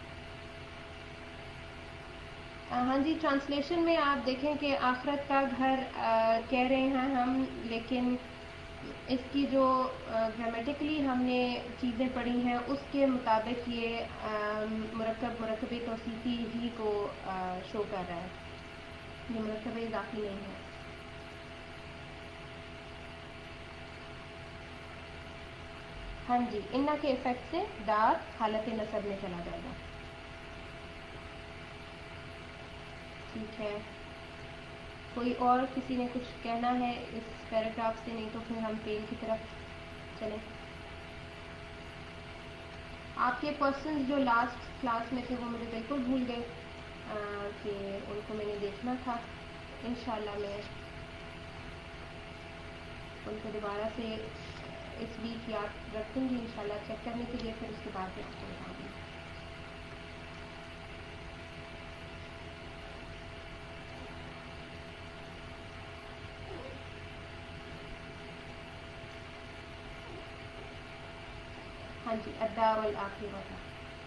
ہاں جی. ٹرانسلیشن میں آپ دیکھیں کہ آخرت کا گھر کہہ رہے ہیں ہم، لیکن اس کی جو گرامیٹیکلی ہم نے چیزیں پڑھی ہیں اس کے مطابق یہ مرکب توصیفی ہی کو شو کر رہا ہے، یہ مرکب اضافی نہیں ہے. ہاں جی. انا کے افیکٹ سے دار حالت نصب میں چلا جائے گا. ٹھیک ہے. کوئی اور کسی نے کچھ کہنا ہے اس پیراگراف سے؟ نہیں تو پھر ہم فعل کی طرف چلیں. آپ کے پرسنز جو لاسٹ کلاس میں تھے وہ مجھے بالکل بھول گئے کہ ان کو میں نے دیکھنا تھا. انشاءاللہ میں ان کو دوبارہ سے اس ویک یاد رکھوں گی انشاءاللہ چیک کرنے کے لیے، پھر اس کے بعد میں آپ کو بتاؤں گی. ہاں جی. الدار الآخرہ تھا.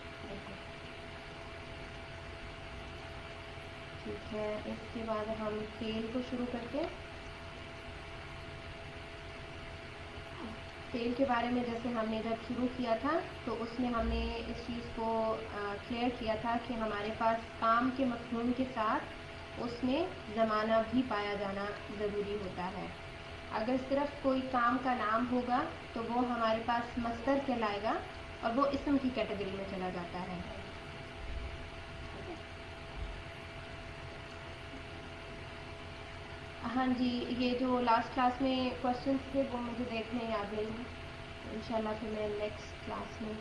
ٹھیک ہے. اس کے بعد ہم فعل کو شروع کرتے ہیں. فعل کے بارے میں جیسے ہم نے جب شروع کیا تھا تو اس میں ہم نے اس چیز کو کلیئر کیا تھا کہ ہمارے پاس کام کے مفہوم کے ساتھ اس میں زمانہ بھی پایا جانا ضروری ہوتا ہے. اگر صرف کوئی کام کا نام ہوگا تو وہ ہمارے پاس مصدر کہلائے گا اور وہ اسم کی کیٹیگری میں چلا جاتا ہے. ہاں جی. یہ جو لاسٹ کلاس میں کوشچنس تھے وہ مجھے دیکھنے یاد نہیں ہیں. انشاءاللہ پھر میں نیکسٹ کلاس میں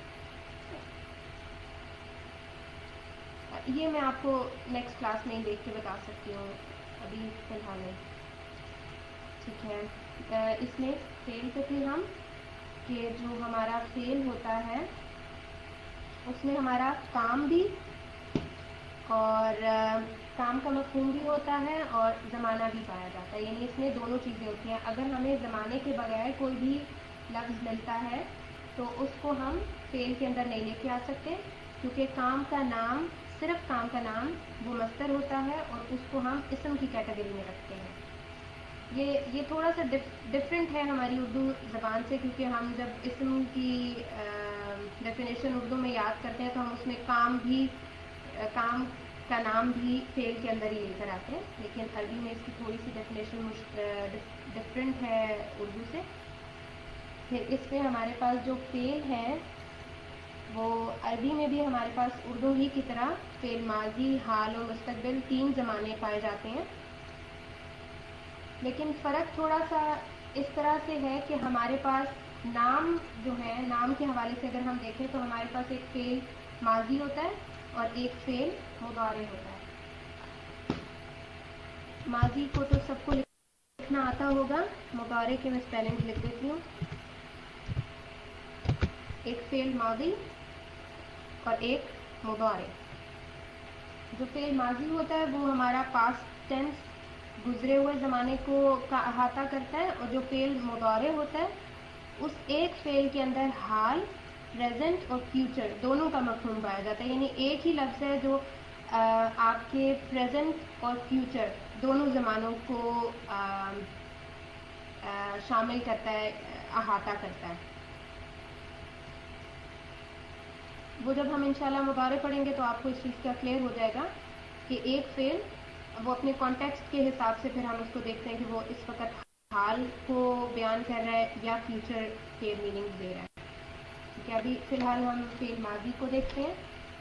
یہ میں آپ کو نیکسٹ کلاس میں ہی دیکھ کے بتا سکتی ہوں، ابھی فی الحال نہیں. ٹھیک ہے. اس میں فعل پہ تھے ہم کہ جو ہمارا فعل ہوتا ہے اس میں ہمارا کام بھی اور کام کا مفہوم بھی ہوتا ہے اور زمانہ بھی پایا جاتا ہے، یعنی اس میں دونوں چیزیں ہوتی ہیں. اگر ہمیں زمانے کے بغیر کوئی بھی لفظ ملتا ہے تو اس کو ہم فعل کے اندر نہیں لے کے آ سکتے، کیونکہ کام کا نام صرف کام کا نام وہ مصدر ہوتا ہے اور اس کو ہم اسم کی کیٹیگری میں رکھتے ہیں. یہ تھوڑا سا ڈفرینٹ ہے ہماری اردو زبان سے، کیونکہ ہم جب اسم کی ڈیفینیشن اردو میں یاد کرتے ہیں تو ہم اس میں کام का नाम भी फेल के अंदर ही लेकर आते हैं, लेकिन अरबी में इसकी थोड़ी सी डेफिनेशन डिफरेंट है उर्दू से। फिर इसमें हमारे पास जो फेल है वो अरबी में भी हमारे पास उर्दू ही की तरह फेल माजी, हाल और मुस्तकबिल 3 ज़माने पाए जाते हैं, लेकिन फ़र्क थोड़ा सा इस तरह से है कि हमारे पास नाम जो है, नाम के हवाले से अगर हम देखें तो हमारे पास एक फेल माजी होता है और एक फेल मुदारे होता है। माजी को तो सबको लिखना आता होगा, मुदारे के मैं स्पेलिंग लिख देती हूँ। एक फेल माजी और एक मुदारे। जो फेल माजी होता है वो हमारा पास्ट टेंस, गुजरे हुए ज़माने को का अहाता करता है, और जो फेल मुदारे होता है उस एक फेल के अंदर हाल, प्रेजेंट और फ्यूचर दोनों का मफहूम पाया जाता है। यानी एक ही लफ्ज़ है जो आपके प्रेजेंट और फ्यूचर दोनों ज़मानों को शामिल करता है, अहाता करता है। वो जब हम इंशाल्लाह मुबारक पढ़ेंगे तो आपको इस चीज़ का क्लियर हो जाएगा कि एक फेल वो अपने कॉन्टेक्स्ट के हिसाब से फिर हम उसको देखते हैं कि वो इस वक्त हाल को बयान कर रहा है या फ्यूचर के मीनिंग दे रहा है। ठीक है, अभी फ़िलहाल हम फेल माजी को देखते हैं।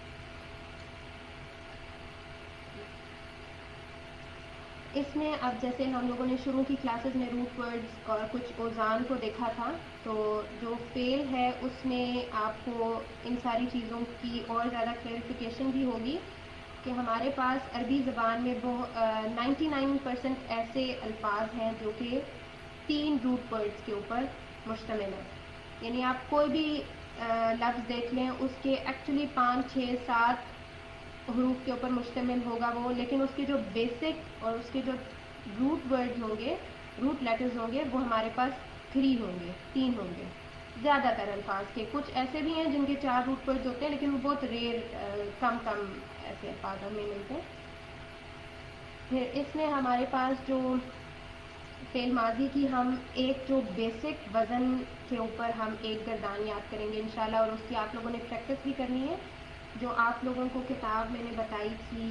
इसमें अब जैसे हम लोगों ने शुरू की क्लासेस में रूट वर्ड्स और कुछ औज़ान को देखा था, तो जो फेल है उसमें आपको इन सारी चीज़ों की और ज़्यादा क्लैरिफिकेशन भी होगी कि हमारे पास अरबी ज़बान में वो 99% ऐसे अल्फाज हैं जो कि 3 रूट वर्ड्स के ऊपर मुश्तमिल है। यानी आप कोई भी लफ्ज़ देख लें, उसके एक्चुअली 5, 6, 7 हरूफ के ऊपर मुश्तमिल होगा वो, लेकिन उसके जो बेसिक और उसके जो रूट वर्ड्स होंगे, रूट लेटर्स होंगे, वो हमारे पास 3 होंगे, 3 होंगे ज़्यादातर अल्फाज के। कुछ ऐसे भी हैं जिनके 4 रूट वर्ड्स होते हैं, लेकिन वो बहुत रेयर, कम ऐसे अल्फाज हमें मिलते हैं। फिर इसमें हमारे पास जो फेल माजी की हम एक जो बेसिक वज़न के ऊपर हम एक गर्दान याद करेंगे इंशाल्लाह, और उसकी आप लोगों ने प्रैक्टिस भी करनी है। जो आप लोगों को किताब मैंने बताई थी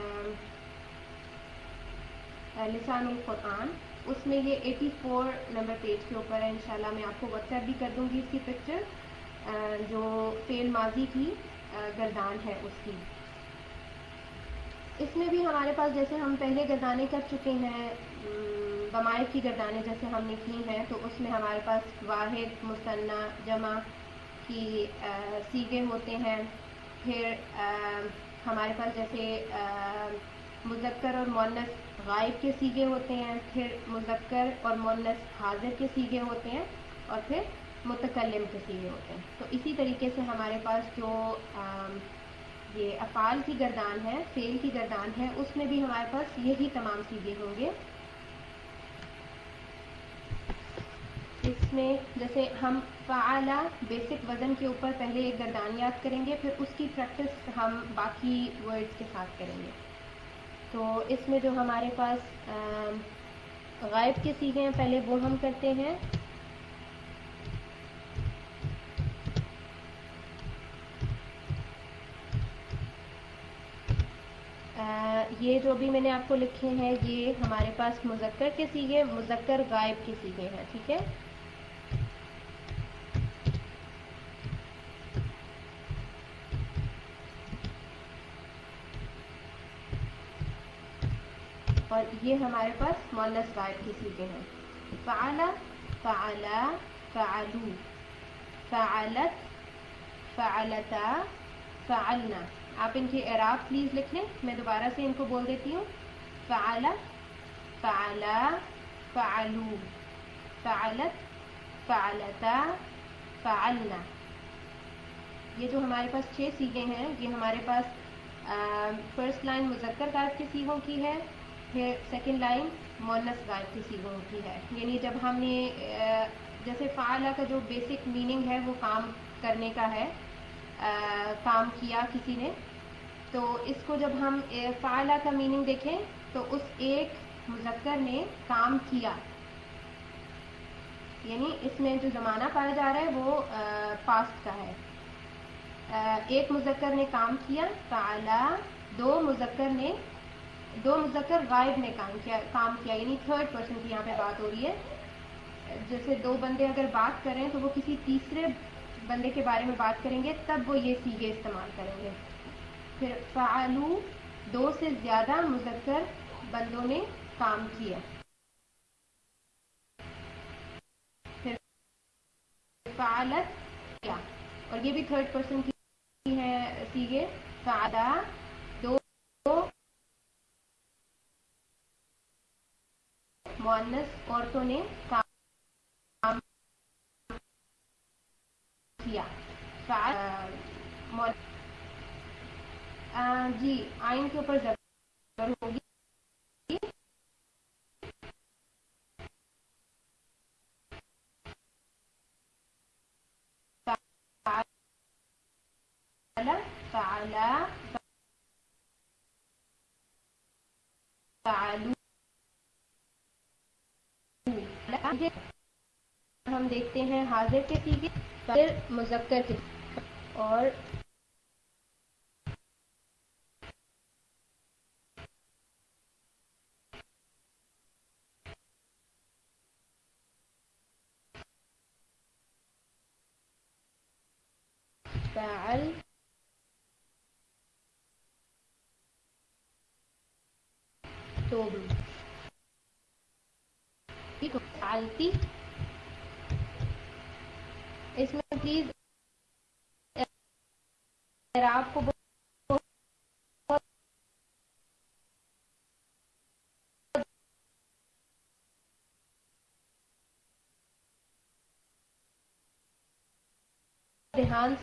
लिसानुल कुरान, उसमें ये 84 नंबर पेज के ऊपर है। इंशाल्लाह मैं आपको व्हाट्सएप भी कर दूंगी इसकी पिक्चर, जो फेल माजी की गर्दान है उसकी। इसमें भी हमारे पास जैसे हम पहले गर्दानें कर चुके हैं, बमाइर की गर्दानें जैसे हमने की हैं, तो उसमें हमारे पास वाहिद, मुसन्ना, जमा की सीगे होते हैं। फिर हमारे पास जैसे मुज़क्कर और मुअन्नस गायब के सीगे होते हैं, फिर मुज़क्कर और मुअन्नस हाज़िर के सीगे होते हैं, और फिर मुतकल्लिम के सीगे होते हैं। तो इसी तरीके से हमारे पास जो ये अफ़ाल की गर्दान है, फ़ेल की गर्दान है, उसमें भी हमारे पास यही तमाम सीगे होंगे। इसमें जैसे हम फ़आला बेसिक वज़न के ऊपर पहले एक गर्दान याद करेंगे, फिर उसकी प्रैक्टिस हम बाकी वर्ड्स के साथ करेंगे। तो इसमें जो हमारे पास गायब के सीगे हैं, पहले वो हम करते हैं। ये जो भी मैंने आपको लिखे हैं, ये हमारे पास मुज़क्कर के सीगे, मुज़क्कर गायब के सीगे हैं। ठीक है, और ये हमारे पास मुअन्नस गायब के सीगे हैं। फ़अला, फ़अला, फ़अलू, फ़अलत, फ़अलता, फ़अलना। आप इनके एराब प्लीज़ लिख लें, मैं दोबारा से इनको बोल देती हूँ। फ़अला, फ़अला, फ़अलू, फ़अलत, फ़अलता, फ़अलना। ये जो हमारे पास 6 सीगे हैं, ये हमारे पास फर्स्ट लाइन मुज़क्कर गायब के सीगों की है, फिर सेकंड लाइन मुअन्नस गायब के सीगों की है। यानी जब हमने जैसे फ़अला का जो बेसिक मीनिंग है वो काम करने का है, काम किया किसी ने, तो इसको जब हम फ़अला का मीनिंग देखें तो उस एक मुज़क्कर ने काम किया, यानी इसमें जो ज़माना पाया जा रहा है वो पास्ट का है। एक मुज़क्कर ने काम किया, फ़अला دو مذکر غائب نے کام کیا یعنی تھرڈ پرسن کی یہاں پہ بات ہو رہی ہے. جیسے دو بندے اگر بات کریں تو وہ کسی تیسرے بندے کے بارے میں بات کریں گے تب وہ یہ صیغے استعمال کریں گے. پھر فعلو دو سے زیادہ مذکر بندوں نے کام کیا. پھر فعلت کیا اور یہ بھی تھرڈ پرسن کی ہے صیغے. فعلا دو مؤنث عورتوں نے کام کیا. جی آئین کے اوپر ضرور ہوگی. ہم دیکھتے ہیں حاضر کے صیغے پھر مذکر کے اور فعل تم فعلتی. اس میں پلیز اعراب کو دھیان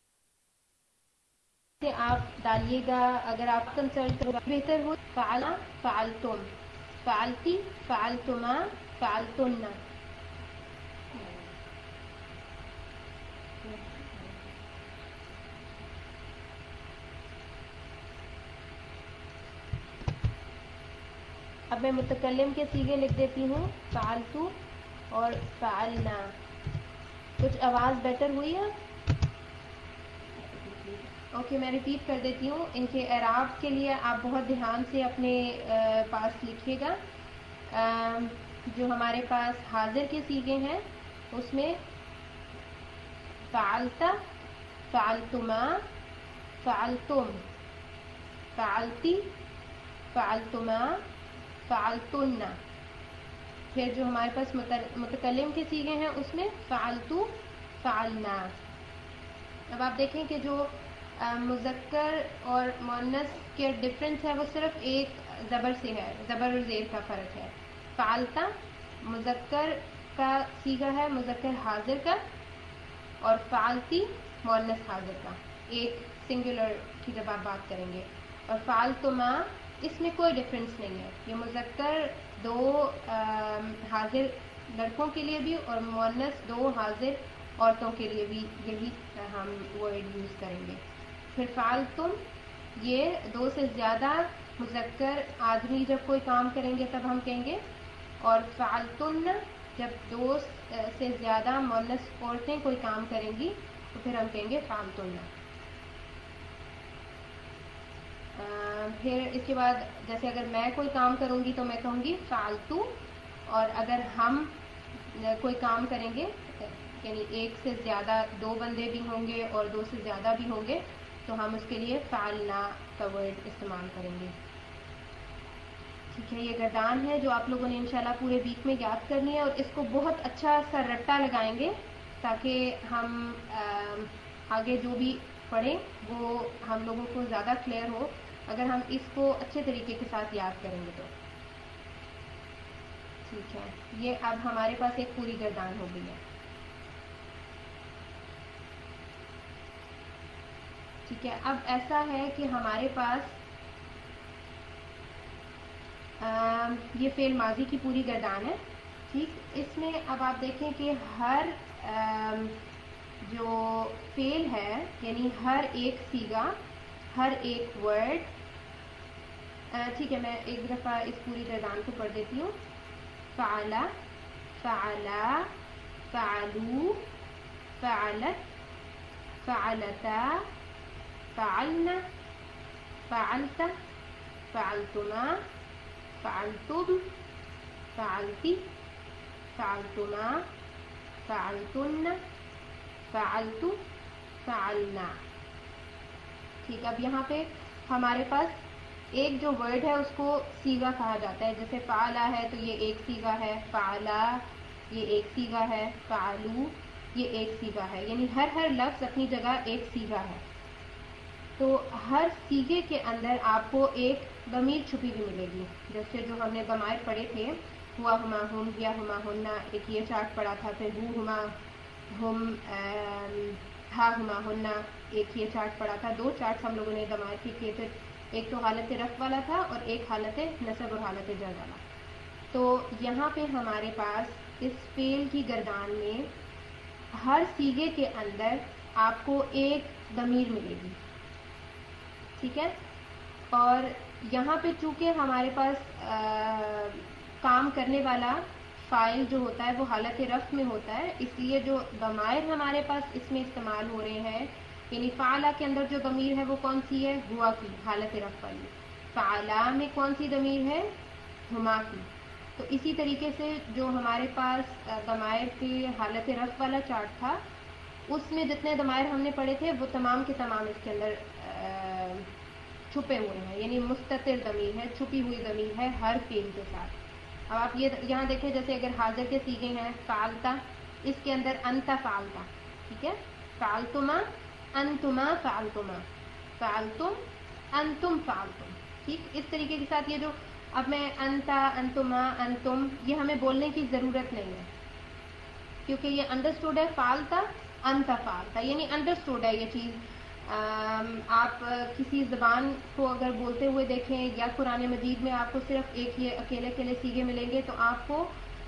سے آپ ڈالیے گا. اگر آپ کنسلٹ کرو بہتر ہو. فعلا فعلتم فعلتی فعلتما فعلتن. اب میں متکلم کے صیغے لکھ دیتی ہوں. فعلتو اور فعلنا. کچھ آواز بیٹر ہوئی ہے؟ اوکے میں ریپیٹ کر دیتی ہوں. ان کے اعراب کے لیے آپ بہت دھیان سے اپنے پاس لکھیے گا. جو ہمارے پاس حاضر کے صیغے ہیں اس میں فعلتا فعلتما فعلتم فعلتی فعلتما فعلتن. پھر جو ہمارے پاس متکلم کے صیغے ہیں اس میں فعلتو فعلنا. اب آپ دیکھیں کہ جو مذکر اور مؤنث کے ڈفرینس ہے وہ صرف ایک زبر سے ہے. زبر اور زیر کا فرق ہے. فعلتا مذکر کا صیغہ ہے مذکر حاضر کا اور فعلتی مؤنث حاضر کا ایک سنگولر کی جب آپ بات کریں گے. اور فعلتما اس میں کوئی ڈفرینس نہیں ہے. یہ مذکر دو حاضر لڑکوں کے لیے بھی اور مؤنث دو حاضر عورتوں کے لیے بھی یہی ہم ورڈ یوز کریں گے. پھر فعلتم یہ دو سے زیادہ مذکر آدمی جب کوئی کام کریں گے تب ہم کہیں گے. اور فعلتن جب دو سے زیادہ مؤنث عورتیں کوئی کام کریں گی تو پھر ہم کہیں گے فعلتن. پھر اس کے بعد جیسے اگر میں کوئی کام کروں گی تو میں کہوں گی فعلتو. اور اگر ہم کوئی کام کریں گے یعنی ایک سے زیادہ دو بندے بھی ہوں گے اور دو سے زیادہ بھی ہوں گے تو ہم اس کے لیے فعلنا کا ورڈ استعمال کریں گے. ٹھیک ہے. یہ گردان ہے جو آپ لوگوں نے انشاءاللہ پورے ویک میں یاد کرنی ہے اور اس کو بہت اچھا سا رٹا لگائیں گے تاکہ ہم آگے جو بھی پڑھیں وہ ہم لوگوں کو زیادہ کلیئر ہو اگر ہم اس کو اچھے طریقے کے ساتھ یاد کریں گے تو. ٹھیک ہے. یہ اب ہمارے پاس ایک پوری گردان ہو گئی ہے. ٹھیک ہے. اب ایسا ہے کہ ہمارے پاس یہ فعل ماضی کی پوری گردان ہے. ٹھیک. اس میں اب آپ دیکھیں کہ ہر جو فعل ہے یعنی ہر ایک صیغہ ہر ایک ورڈ. ٹھیک ہے. میں ایک دفعہ اس پوری گردان کو پڑھ دیتی ہوں. فعلا فعلا فعلو فعلت فعلتا فعلنا फ़अल्त, फ़अल्तुमा, फ़अल्तुम, फ़अल्ति, फ़अल्तुमा, फ़अल्तुन्न, फ़अल्तु, फ़अलना। ठीक, अब यहाँ पे हमारे पास एक जो वर्ड है उसको सीगा कहा जाता है। जैसे फ़अला है तो ये एक सीगा है, फ़अला ये एक सीगा है, फ़अलू ये एक सीगा है, यानी हर लफ्ज़ अपनी जगह एक सीगा है। तो हर सीगे के अंदर आपको एक ज़मीर छुपी हुई मिलेगी। जैसे जो हमने ज़माइर पढ़े थे, हुआ, हुमा, हुम, हिया, हुमा, हुन्ना, एक ये चार्ट पढ़ा था, फिर हु, हुमा, हुम, हा, हुमा, हुन्ना, एक ये चार्ट पढ़ा था। दो चार्ट हम लोगों ने ज़माइर के किए थे, एक तो हालत रफ़ वाला था और एक हालत नसब और हालत जर वाला। तो यहाँ पे हमारे पास इस फेल की गर्दान में हर सीगे के अंदर आपको एक ज़मीर मिलेगी। ठीक है, और यहाँ पे चूँकि हमारे पास काम करने वाला फ़ाइल जो होता है वो हालत रफ़्त में होता है, इसलिए जो ज़माइर हमारे पास इसमें इस्तेमाल हो रहे हैं, यानी फ़अला के अंदर जो ज़मीर है वो कौन सी है, हुआ की, हालत रफ़्त वाली। फ़अला में कौन सी ज़मीर है, हुमा की। तो इसी तरीके से जो हमारे पास ज़माइर के हालत रफ़्त वाला चार्ट था, उसमें जितने ज़माइर हमने पढ़े थे वो तमाम के तमाम इसके अंदर छुपे हुए हैं, यानी मुस्ततिर ज़मीर है, छुपी हुई ज़मीर है हर फेल के साथ। अब आप ये यहाँ देखें, जैसे अगर हाजिर के सीगे हैं फ़अल्ता, इसके अंदर अंता फ़अल्ता, ठीक है, फ़अल्तुमा, अंतुमा, फ़अल्तुमा, फ़अल्तुम, अंतुम, फ़अल्तुम। ठीक, इस तरीके के साथ ये जो अब मैं अंता, अंतुमा, अंतुम, ये हमें बोलने की ज़रूरत नहीं है, क्योंकि ये अंडरस्टूड है। फ़अल्ता, अंता, फ़अल्ता, यानी अंडरस्टूड है ये चीज़। आप किसी ज़बान को अगर बोलते हुए देखें या कुरान मजीद में आपको सिर्फ एक ये अकेले सीगे मिलेंगे, तो आपको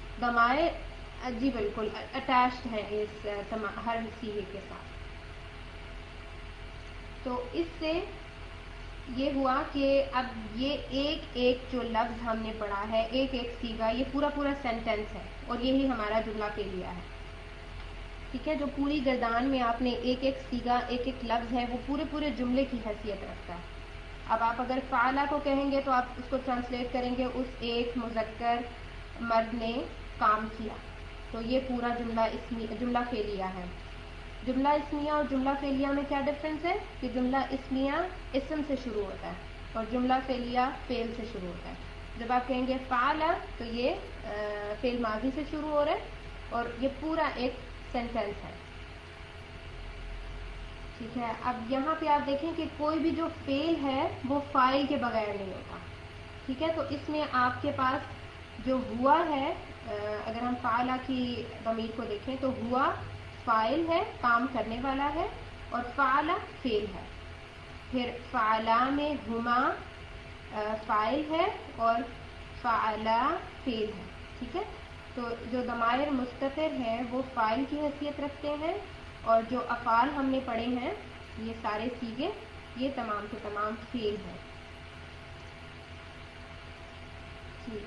ज़माइर जी बिल्कुल अटैच्ड है इस हर सीगे के साथ। तो इससे ये हुआ कि अब ये एक एक जो लफ्ज़ हमने पढ़ा है, एक एक सीगा, ये पूरा सेंटेंस है और यही हमारा जुमला फेलिया है। ठीक है, जो पूरी गर्दान में आपने एक एक सीगा, एक एक लफ्ज़ है, वो पूरे जुमले की हैसियत रखता है। अब आप अगर फ़अला को कहेंगे तो आप उसको ट्रांसलेट करेंगे, उस एक मुज़क्कर मर्द ने काम किया, तो ये पूरा जुमला फेलिया है। जुमला इस्मिया और जुमला फेलिया में क्या डिफरेंस है कि जुमला इस्मिया इस्म से शुरू होता है और जुमला फेलिया फेल से शुरू होता है। जब आप कहेंगे फ़अला तो ये फेल माजी से शुरू हो रहा है और ये पूरा एक सेंटेंस है। ठीक है, अब यहाँ पे आप देखें कि कोई भी जो फेल है वो फाइल के बगैर नहीं होता। ठीक है, तो इसमें आपके पास जो हुआ है, अगर हम फ़अला की ज़मीर को देखें तो हुआ फाइल है, काम करने वाला है, और फ़अला फेल है। फिर फ़अला में हुमा फाइल है और फ़अला फेल है। ठीक है, तो जो ज़माइर मुस्ततिर हैं वो फ़ाइल की हैसियत रखते हैं, और जो अफ़ाल हमने पढ़े हैं ये सारे सीगे, ये तमाम के तमाम फेल हैं। ठीक,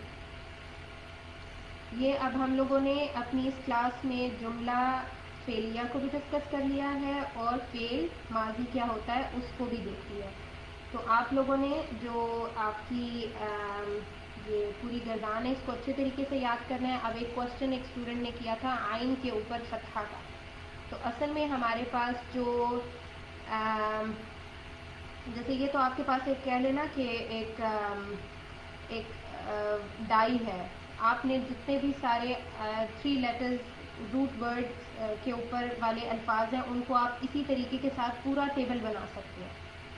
ये अब हम लोगों ने अपनी इस क्लास में जुमला फेलिया को भी डिस्कस कर लिया है और फेल माजी क्या होता है उसको भी देख लिया। तो आप लोगों ने जो आपकी ये पूरी गर्दान है इसको अच्छे तरीके से याद करना है। अब एक क्वेश्चन एक स्टूडेंट ने किया था आइन के ऊपर फतहा का, तो असल में हमारे पास जो जैसे ये तो आपके पास एक कह लेना कि एक डाई है, आपने जितने भी सारे 3 लेटर्स रूट वर्ड के ऊपर वाले अल्फाज हैं उनको आप इसी तरीके के साथ पूरा टेबल बना सकते हैं।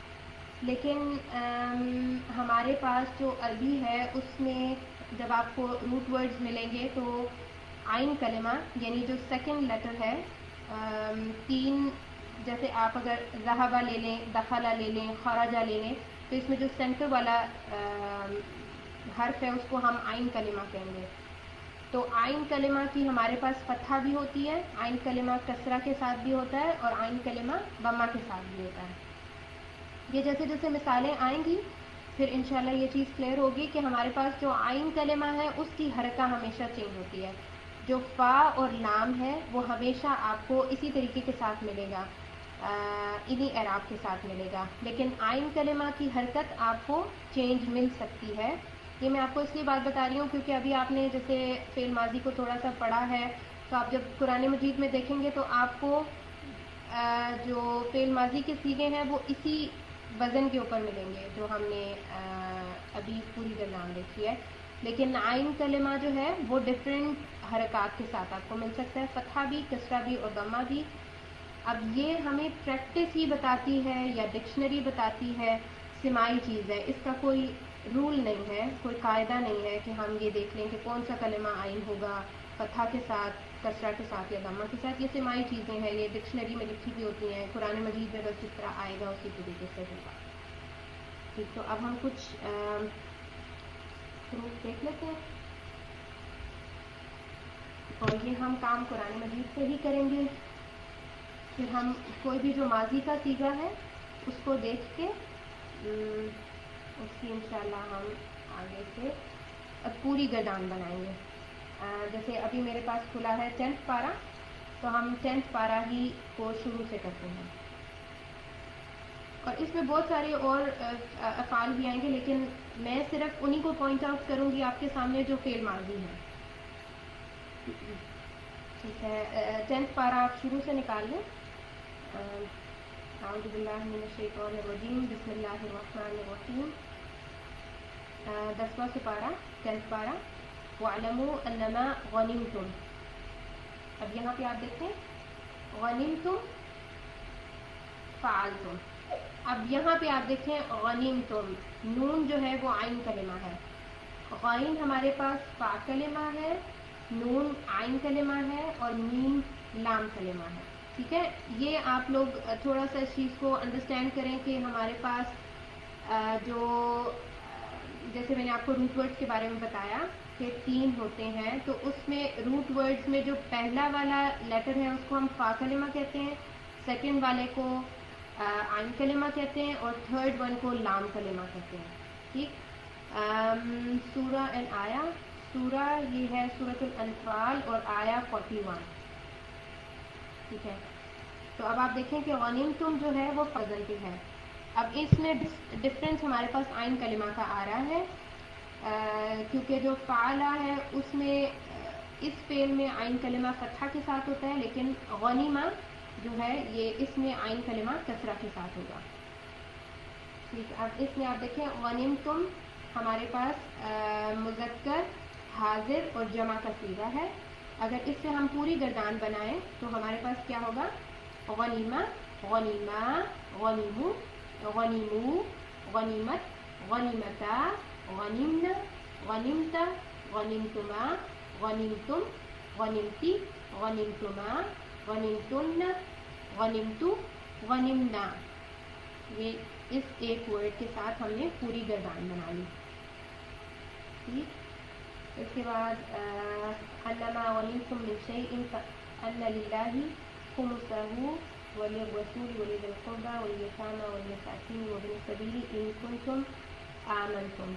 लेकिन हमारे पास जो अरबी है उसमें जब आपको रूट वर्ड्स मिलेंगे तो आइन कलिमा यानी जो सेकंड लेटर है, 3, जैसे आप अगर ज़हबा ले लें, दखला ले लें, खराजा ले लें, तो इसमें जो सेंटर वाला हर्फ है उसको हम आइन कलिमा कहेंगे। तो आइन कलिमा की हमारे पास फतहा भी होती है, आइन कलिमा कसरा के साथ भी होता है और आइन कलिमा बम्मा के साथ भी होता है। ये जैसे जैसे मिसालें आएंगी फिर इंशाल्लाह ये चीज़ क्लियर होगी कि हमारे पास जो आइन कलिमा है उसकी हरका हमेशा चेंज होती है। जो फ़ा और लाम है वो हमेशा आपको इसी तरीके के साथ मिलेगा, انہی اعراب کے ساتھ ملے گا، لیکن آئین کلمہ کی حرکت آپ کو چینج مل سکتی ہے. یہ میں آپ کو اس لیے بات بتا رہی ہوں کیونکہ ابھی آپ نے جیسے فعل ماضی کو تھوڑا سا پڑھا ہے، تو آپ جب قرآن مجید میں دیکھیں گے تو آپ کو جو فعل ماضی کے صیغے ہیں وہ اسی وزن کے اوپر ملیں گے جو ہم نے ابھی پوری گردان دیکھی ہے. لیکن آئین کلمہ جو ہے وہ ڈفرینٹ حرکات کے ساتھ آپ کو مل سکتا ہے، فتحہ بھی، کسرہ بھی اور ضمہ بھی. اب یہ ہمیں پریکٹس ہی بتاتی ہے یا ڈکشنری بتاتی ہے، سماعی چیز ہے، اس کا کوئی رول نہیں ہے، کوئی قاعدہ نہیں ہے کہ ہم یہ دیکھ لیں کہ کون سا کلمہ آئین ہوگا فتحہ کے ساتھ، کسرہ کے ساتھ یا ضمہ کے ساتھ. یہ سماعی چیزیں ہیں، یہ ڈکشنری میں لکھی ہوئی ہوتی ہیں، قرآن مجید میں بس جس طرح آئے گا اسی طریقے سے ہوگا. ٹھیک، تو اب ہم کچھ حروف دیکھ لیتے ہیں اور یہ ہم کام قرآن مجید سے ہی کریں گے. پھر ہم کوئی بھی جو ماضی کا صیغہ ہے اس کو دیکھ کے اس کی انشاءاللہ ہم آگے سے پوری گردان بنائیں گے. جیسے ابھی میرے پاس کھلا ہے 10th پارہ، تو ہم 10th پارہ ہی کو شروع سے کرتے ہیں. اور اس میں بہت سارے اور افعال بھی آئیں گے، لیکن میں صرف انہی کو پوائنٹ آؤٹ کروں گی آپ کے سامنے جو فعل ماضی ہیں. ٹھیک ہے، 10th پارہ آپ شروع سے نکال لیں. اعوذ باللہ من الشیطان الرجیم، بسم اللہ الرحمن الرحیم. 10واں سپارہ، 10th پارہ. وَاعْلَمُوا أَنَّمَا غَنِمْتُمْ. اب یہاں پہ آپ دیکھیں غنیمتم فعلتم. اب یہاں پہ آپ دیکھیں غنیمتم، نون جو ہے وہ عین کلمہ ہے، غین ہمارے پاس فا کلمہ ہے، نون عین کلمہ ہے اور میم لام کلمہ ہے. ٹھیک ہے، یہ آپ لوگ تھوڑا سا اس چیز کو انڈرسٹینڈ کریں کہ ہمارے پاس جو جیسے میں نے آپ کو روٹ ورڈز کے بارے میں بتایا کہ 3 ہوتے ہیں، تو اس میں روٹ ورڈز میں جو پہلا والا لیٹر ہے اس کو ہم فا کلمہ کہتے ہیں، سیکنڈ والے کو عین کلمہ کہتے ہیں اور تھرڈ ون کو لام کلمہ کہتے ہیں. ٹھیک، سورہ آیا، سورہ یہ ہے سورۃ الانفال اور آیا 41. ٹھیک ہے، تو اب آپ دیکھیں کہ غنیمتم جو ہے وہ فضل پہ ہے. اب اس میں ڈفرینس ہمارے پاس عین کلمہ کا آ رہا ہے، کیونکہ جو فعلہ ہے اس میں اس فعل میں عین کلمہ فتحہ کے ساتھ ہوتا ہے، لیکن غنیمہ جو ہے یہ اس میں عین کلمہ کسرہ کے ساتھ ہوگا. ٹھیک، اب اس میں آپ دیکھیں غنیمتم ہمارے پاس مذکر، حاضر اور جمع کا صیغہ ہے. اگر اس سے ہم پوری گردان بنائیں تو ہمارے پاس کیا ہوگا؟ غنیمہ، غنیمہ، غنیمو، غنیمو، غنیمت، غنیمتا، غنیمن، غنیمتا، غنیمتما، غنیمتم، غنیمتی، غنیمتما، غنیمتن، غنیمتو، غنیمنا. یہ اس ایک ورڈ کے ساتھ ہم نے پوری گردان بنا لی. ٹھیک، اس کے بعد انما غنیمتم من شیء فان للہ خمسہ وللرسول ولذی القربى والیتامى والمساکین وابن السبیل ان کنتم آمنتم.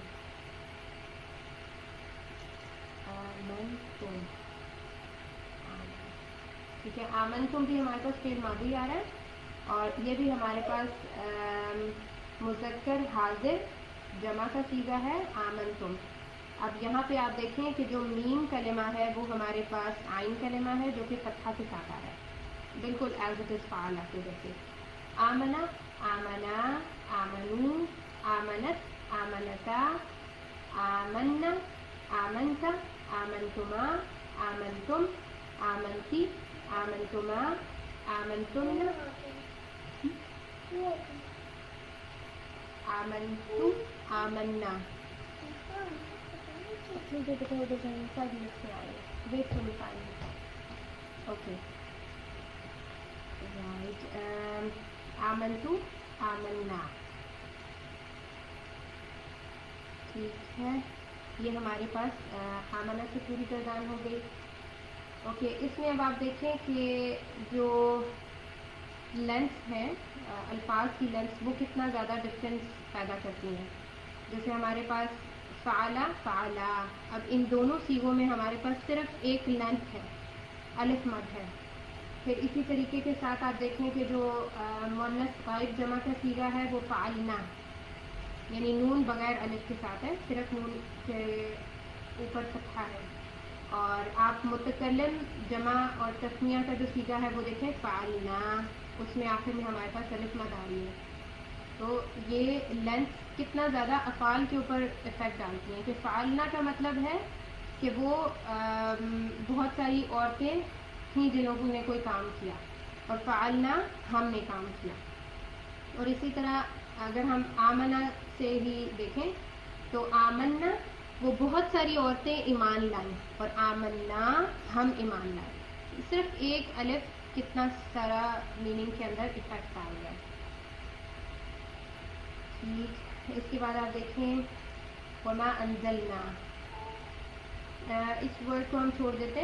ٹھیک ہے، آمنتم بھی ہمارے پاس فعل ماضی آ رہا ہے اور یہ بھی ہمارے پاس مذکر، حاضر، جمع کا صیغہ ہے آمنتم. اب یہاں پہ آپ دیکھیں کہ جو میم کلمہ ہے وہ ہمارے پاس عین کلمہ ہے جو کہ فتحہ کے ساتھ آ رہا ہے، بالکل ایز اٹ از فعل آپ کے جیسے. آمنا، آمنا، آمنو، آمنت، آمنتا، آمن، آمنت، آمنتما، آمنتم، آمنتی، آمنتما، آمنتن، آمنتو، آمنا. Wait for me 5 minutes. Okay, right. آمنتو، آمنا. ٹھیک ہے، یہ ہمارے پاس آمنہ سے پوری گردان ہو گئی. اوکے، اس میں اب آپ دیکھیں کہ جو لینس ہے الفاظ کی لینس وہ کتنا زیادہ ڈفرینس پیدا کرتی ہیں. جیسے ہمارے پاس فعلا، فعلا، اب ان دونوں صیغوں میں ہمارے پاس صرف ایک لینتھ ہے، الف مد ہے. پھر اسی طریقے کے ساتھ آپ دیکھیں کہ جو مؤنث غائب جمع کا صیغہ ہے وہ فعلنا، یعنی نون بغیر الف کے ساتھ ہے، صرف نون کے اوپر فتحہ ہے. اور آپ متکلم جمع اور تسنیہ کا جو صیغہ ہے وہ دیکھیں فعلنا، اس میں آخر میں ہمارے پاس الف مد آ رہی ہے. تو یہ لینس کتنا زیادہ افعال کے اوپر افیکٹ ڈالتی ہیں کہ فعلنا کا مطلب ہے کہ وہ بہت ساری عورتیں تھیں جنہوں نے کوئی کام کیا، اور فعلنا ہم نے کام کیا. اور اسی طرح اگر ہم آمنہ سے ہی دیکھیں تو آمنا وہ بہت ساری عورتیں ایمان لائیں، اور آمنا ہم ایمان لائیں. صرف ایک الف کتنا سارا میننگ کے اندر افیکٹ آ گیا. اس کے بعد آپ دیکھیں وما انزلنا، اس ورڈ کو ہم چھوڑ دیتے.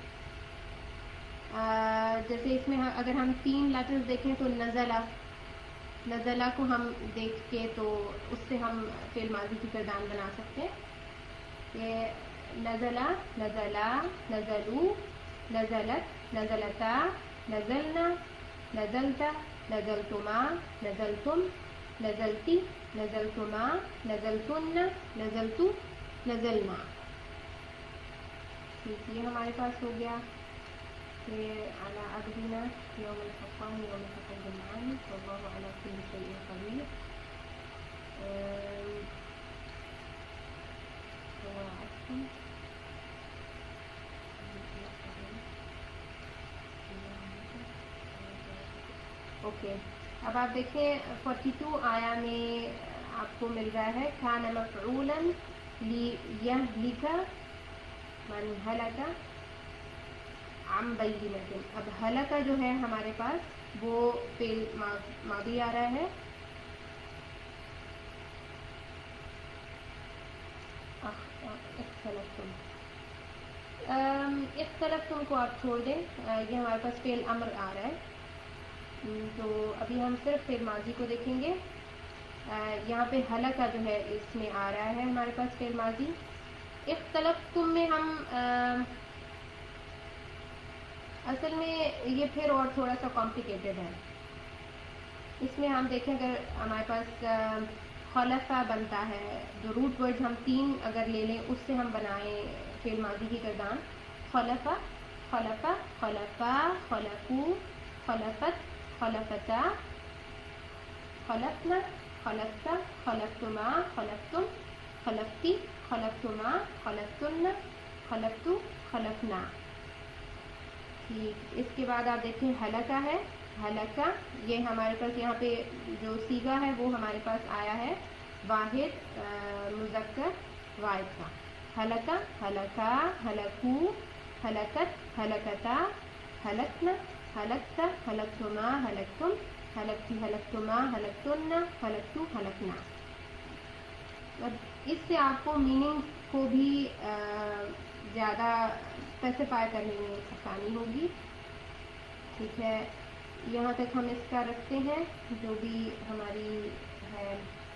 جیسے اس میں اگر ہم 3 لیٹرز دیکھیں تو نزلہ کو ہم دیکھ کے تو اس سے ہم فعل ماضی کی گردان بنا سکتے ہیں کہ نزلہ، نزلہ، نزلو، نزلت، نزلتا، نزلنا، نزلتا، نزلتما، نزلتم، نزلتی، نزلتما، نزلتن، نزلتو، نزلنا. یہ ہمارے پاس ہو گیا کہ علی عبدنا یوم الفرقان یوم التقى الجمعان والله على كل شيء قدیر. اوکے، اب آپ دیکھیں 42 آیا میں آپ کو مل رہا ہے کان مفعولا لیہلک من ہلک عن بینۃ. اب ہلک جو ہے ہمارے پاس وہ فعل ماضی آ رہا ہے. اختلفتم کو آپ چھوڑ دیں، یہ ہمارے پاس فعل امر آ رہا ہے. تو ابھی ہم صرف فعل ماضی کو دیکھیں گے. یہاں پہ ہلکا جو ہے اس میں آ رہا ہے ہمارے پاس فعل ماضی. اختلفتم میں ہم اصل میں یہ پھر اور تھوڑا سا کمپلیکیٹڈ ہے. اس میں ہم دیکھیں اگر ہمارے پاس خلفہ بنتا ہے، جو روٹ ورڈ ہم 3 اگر لے لیں اس سے ہم بنائیں فعل ماضی کی گردان. خلفہ، خلفہ، خلفا، خلفو، خلفت، خلفتا، خلفنا، خلفتا، خلفتما، خلفتم، خلفتی، خلفتما، خلفتن، خلفتو، خلفنا. ٹھیک، اس کے بعد آپ دیکھیں ہلکا ہے. ہلکا یہ ہمارے پاس یہاں پہ جو صیغہ ہے وہ ہمارے پاس آیا ہے واحد مذکر واحد کا. ہلکا، ہلکا، ہلکو، ہلکت، ہلکتا، ہلکنا، ہلکتا، ہلکتما، ہلکتم، ہلکتی، ہلکتما، ہلکتن، ہلکتو، ہلکنا. اب اس سے آپ کو میننگ کو بھی زیادہ اسپیسیفائی کرنے میں آسانی ہوگی. ٹھیک ہے، یہاں تک ہم اس کا رکھتے ہیں جو بھی ہماری ہے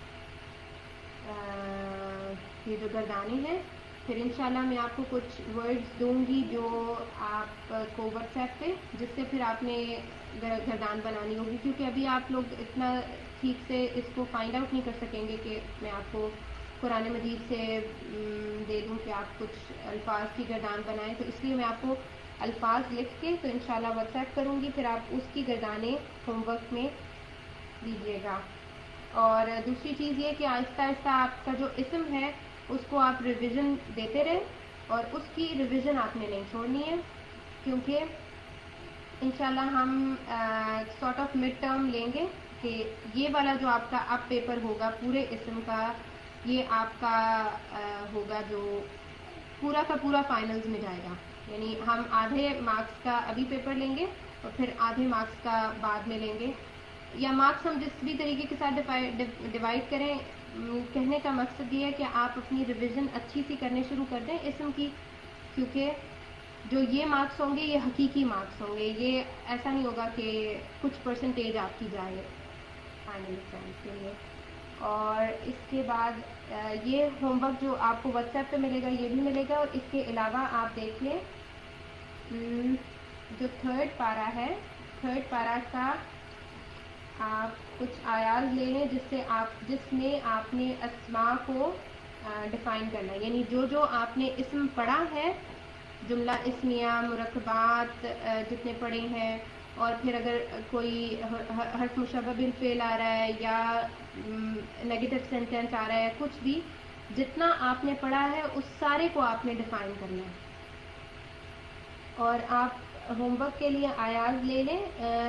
یہ جو گردانیں ہیں. پھر انشاءاللہ میں آپ کو کچھ ورڈز دوں گی جو آپ کو واٹس ایپ پہ، جس سے پھر آپ نے گردان بنانی ہوگی. کیونکہ ابھی آپ لوگ اتنا ٹھیک سے اس کو فائنڈ آؤٹ نہیں کر سکیں گے کہ میں آپ کو قرآن مجید سے دے دوں کہ آپ کچھ الفاظ کی گردان بنائیں. تو اس لیے میں آپ کو الفاظ لکھ کے تو انشاءاللہ واٹس ایپ کروں گی، پھر آپ اس کی گردانیں ہوم ورک میں دیجیے گا. اور دوسری چیز یہ کہ آہستہ آہستہ آپ کا جو اسم ہے اس کو آپ ریویژن دیتے رہیں، اور اس کی ریویژن آپ نے نہیں چھوڑنی ہے. کیونکہ انشاءاللہ ہم سارٹ آف مڈ ٹرم لیں گے کہ یہ والا جو آپ کا اب پیپر ہوگا پورے اسم کا، یہ آپ کا ہوگا جو پورا کا پورا فائنلز میں جائے گا. یعنی ہم آدھے مارکس کا ابھی پیپر لیں گے اور پھر آدھے مارکس کا بعد میں لیں گے، یا مارکس ہم جس بھی طریقے کے ساتھ ڈیوائڈ کریں. کہنے کا مقصد یہ ہے کہ آپ اپنی ریویژن اچھی سی کرنے شروع کر دیں اسم کی. کیونکہ جو یہ مارکس ہوں گے یہ حقیقی مارکس ہوں گے، یہ ایسا نہیں ہوگا کہ کچھ پرسنٹیج آپ کی جائے فائنل ایگزامس کے لیے. اور اس کے بعد یہ ہوم ورک جو آپ کو واٹس ایپ پہ ملے گا یہ بھی ملے گا. اور اس کے علاوہ آپ دیکھ لیں جو تھرڈ پارا ہے، تھرڈ پارا کا آپ کچھ آیات لے لیں جس میں آپ نے اسماء کو ڈیفائن کرنا ہے، یعنی جو آپ نے اسم پڑھا ہے، جملہ اسمیہ مرکبات جتنے پڑھے ہیں، اور پھر اگر کوئی حرف مشبہ بالفعل آ رہا ہے یا نیگیٹو سینٹینس آ رہا ہے، کچھ بھی جتنا آپ نے پڑھا ہے اس سارے کو آپ نے ڈیفائن کرنا ہے. اور آپ ہوم ورک کے لیے آیات لے لیں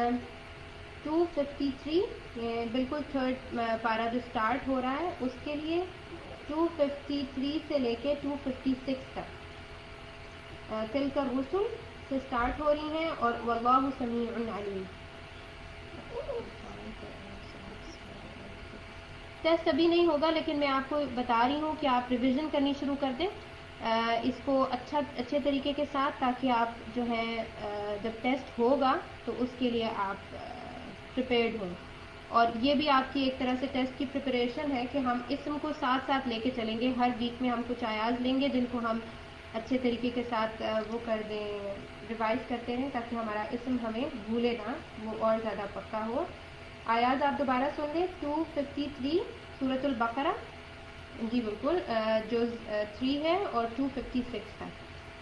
253 بالکل تھرڈ پارا جو سٹارٹ ہو رہا ہے اس کے لیے 253 سے لے کے 256 تک تلک الرسل سے سٹارٹ ہو رہی ہیں، اور واللہ سمیع علیم. ٹیسٹ ابھی نہیں ہوگا، لیکن میں آپ کو بتا رہی ہوں کہ آپ ریویژن کرنی شروع کر دیں اس کو اچھے طریقے کے ساتھ، تاکہ آپ جو ہے جب ٹیسٹ ہوگا تو اس کے لیے آپ پریپیئرڈ ہوں. اور یہ بھی آپ کی ایک طرح سے ٹیسٹ کی پریپریشن ہے کہ ہم اسم کو ساتھ ساتھ لے کے چلیں گے. ہر ویک میں ہم کچھ آیات لیں گے جن کو ہم اچھے طریقے کے ساتھ وہ کر دیں، ریوائز کرتے ہیں، تاکہ ہمارا اسم ہمیں بھولے نہ، وہ اور زیادہ پکا ہو. آیات آپ دوبارہ سن لیں 253 سورۃ البقرہ، جی بالکل جز 3 ہے، اور 256 تک.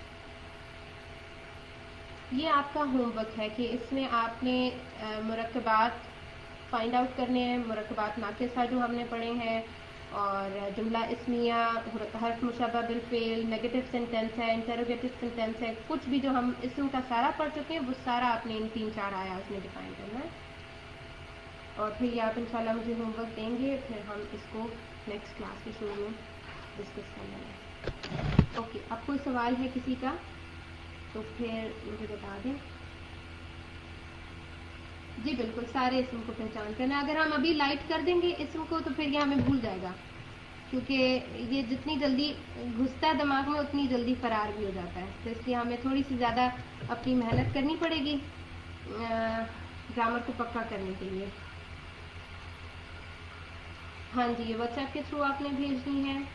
یہ آپ کا ہوم ورک ہے کہ اس میں آپ نے مرکبات فائنڈ آؤٹ کرنے ہیں، مرکبات ناقصہ جو ہم نے پڑھے ہیں، اور جملہ اسمیہ، حرف مشبہ بالفعل، نیگیٹو سینٹینس ہے، انٹروگیٹو سینٹینس ہے، کچھ بھی جو ہم اسم کا سارا پڑھ چکے ہیں وہ سارا آپ نے ان 3-4 آیات میں ڈیفائن کرنا ہے. اور پھر یہ آپ انشاءاللہ مجھے ہوم ورک دیں گے، پھر ہم اس کو نیکسٹ کلاس کے شروع میں ڈسکس کر لیں گے. اوکے، اب کوئی سوال ہے کسی کا تو پھر مجھے بتا دیں. جی بالکل، سارے اسم کو پہچان کرنا. اگر ہم ابھی لائٹ کر دیں گے اسم کو تو پھر یہ ہمیں بھول جائے گا، کیونکہ یہ جتنی جلدی گھستا ہے دماغ میں اتنی جلدی فرار بھی ہو جاتا ہے. تو اس لیے ہمیں تھوڑی سی زیادہ اپنی محنت کرنی پڑے گی گرامر کو پکا کرنے کے لیے. ہاں جی، یہ واٹس ایپ کے تھرو آپ نے بھیجنی ہے.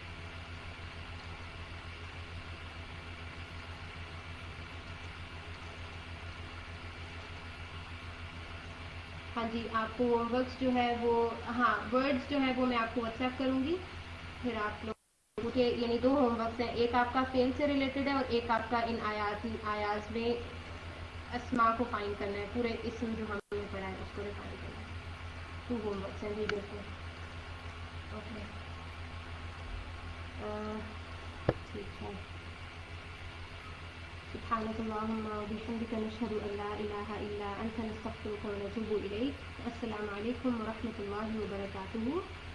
ہاں جی، آپ کو ہوم ورکس جو ہے وہ، ہاں ورڈز جو ہے وہ میں آپ کو واٹس ایپ کروں گی. پھر آپ لوگ کے یعنی 2 ہوم ورکس ہیں، ایک آپ کا فیل سے ریلیٹڈ ہے اور ایک آپ کا ان آیات میں اسماء کو فائنڈ کرنا ہے، پورے اسم جو ہم نے پڑھا ہے اس کو ریفائن کرنا ہے. 2 ہوم ورکس ہیں. جی بالکل. اوکے ٹھیک ہے. سبحانك اللهم وبحمدك نشهد أن لا إله إلا أنت نستغفرك ونتوب إليك. السلام عليكم ورحمة الله وبركاته.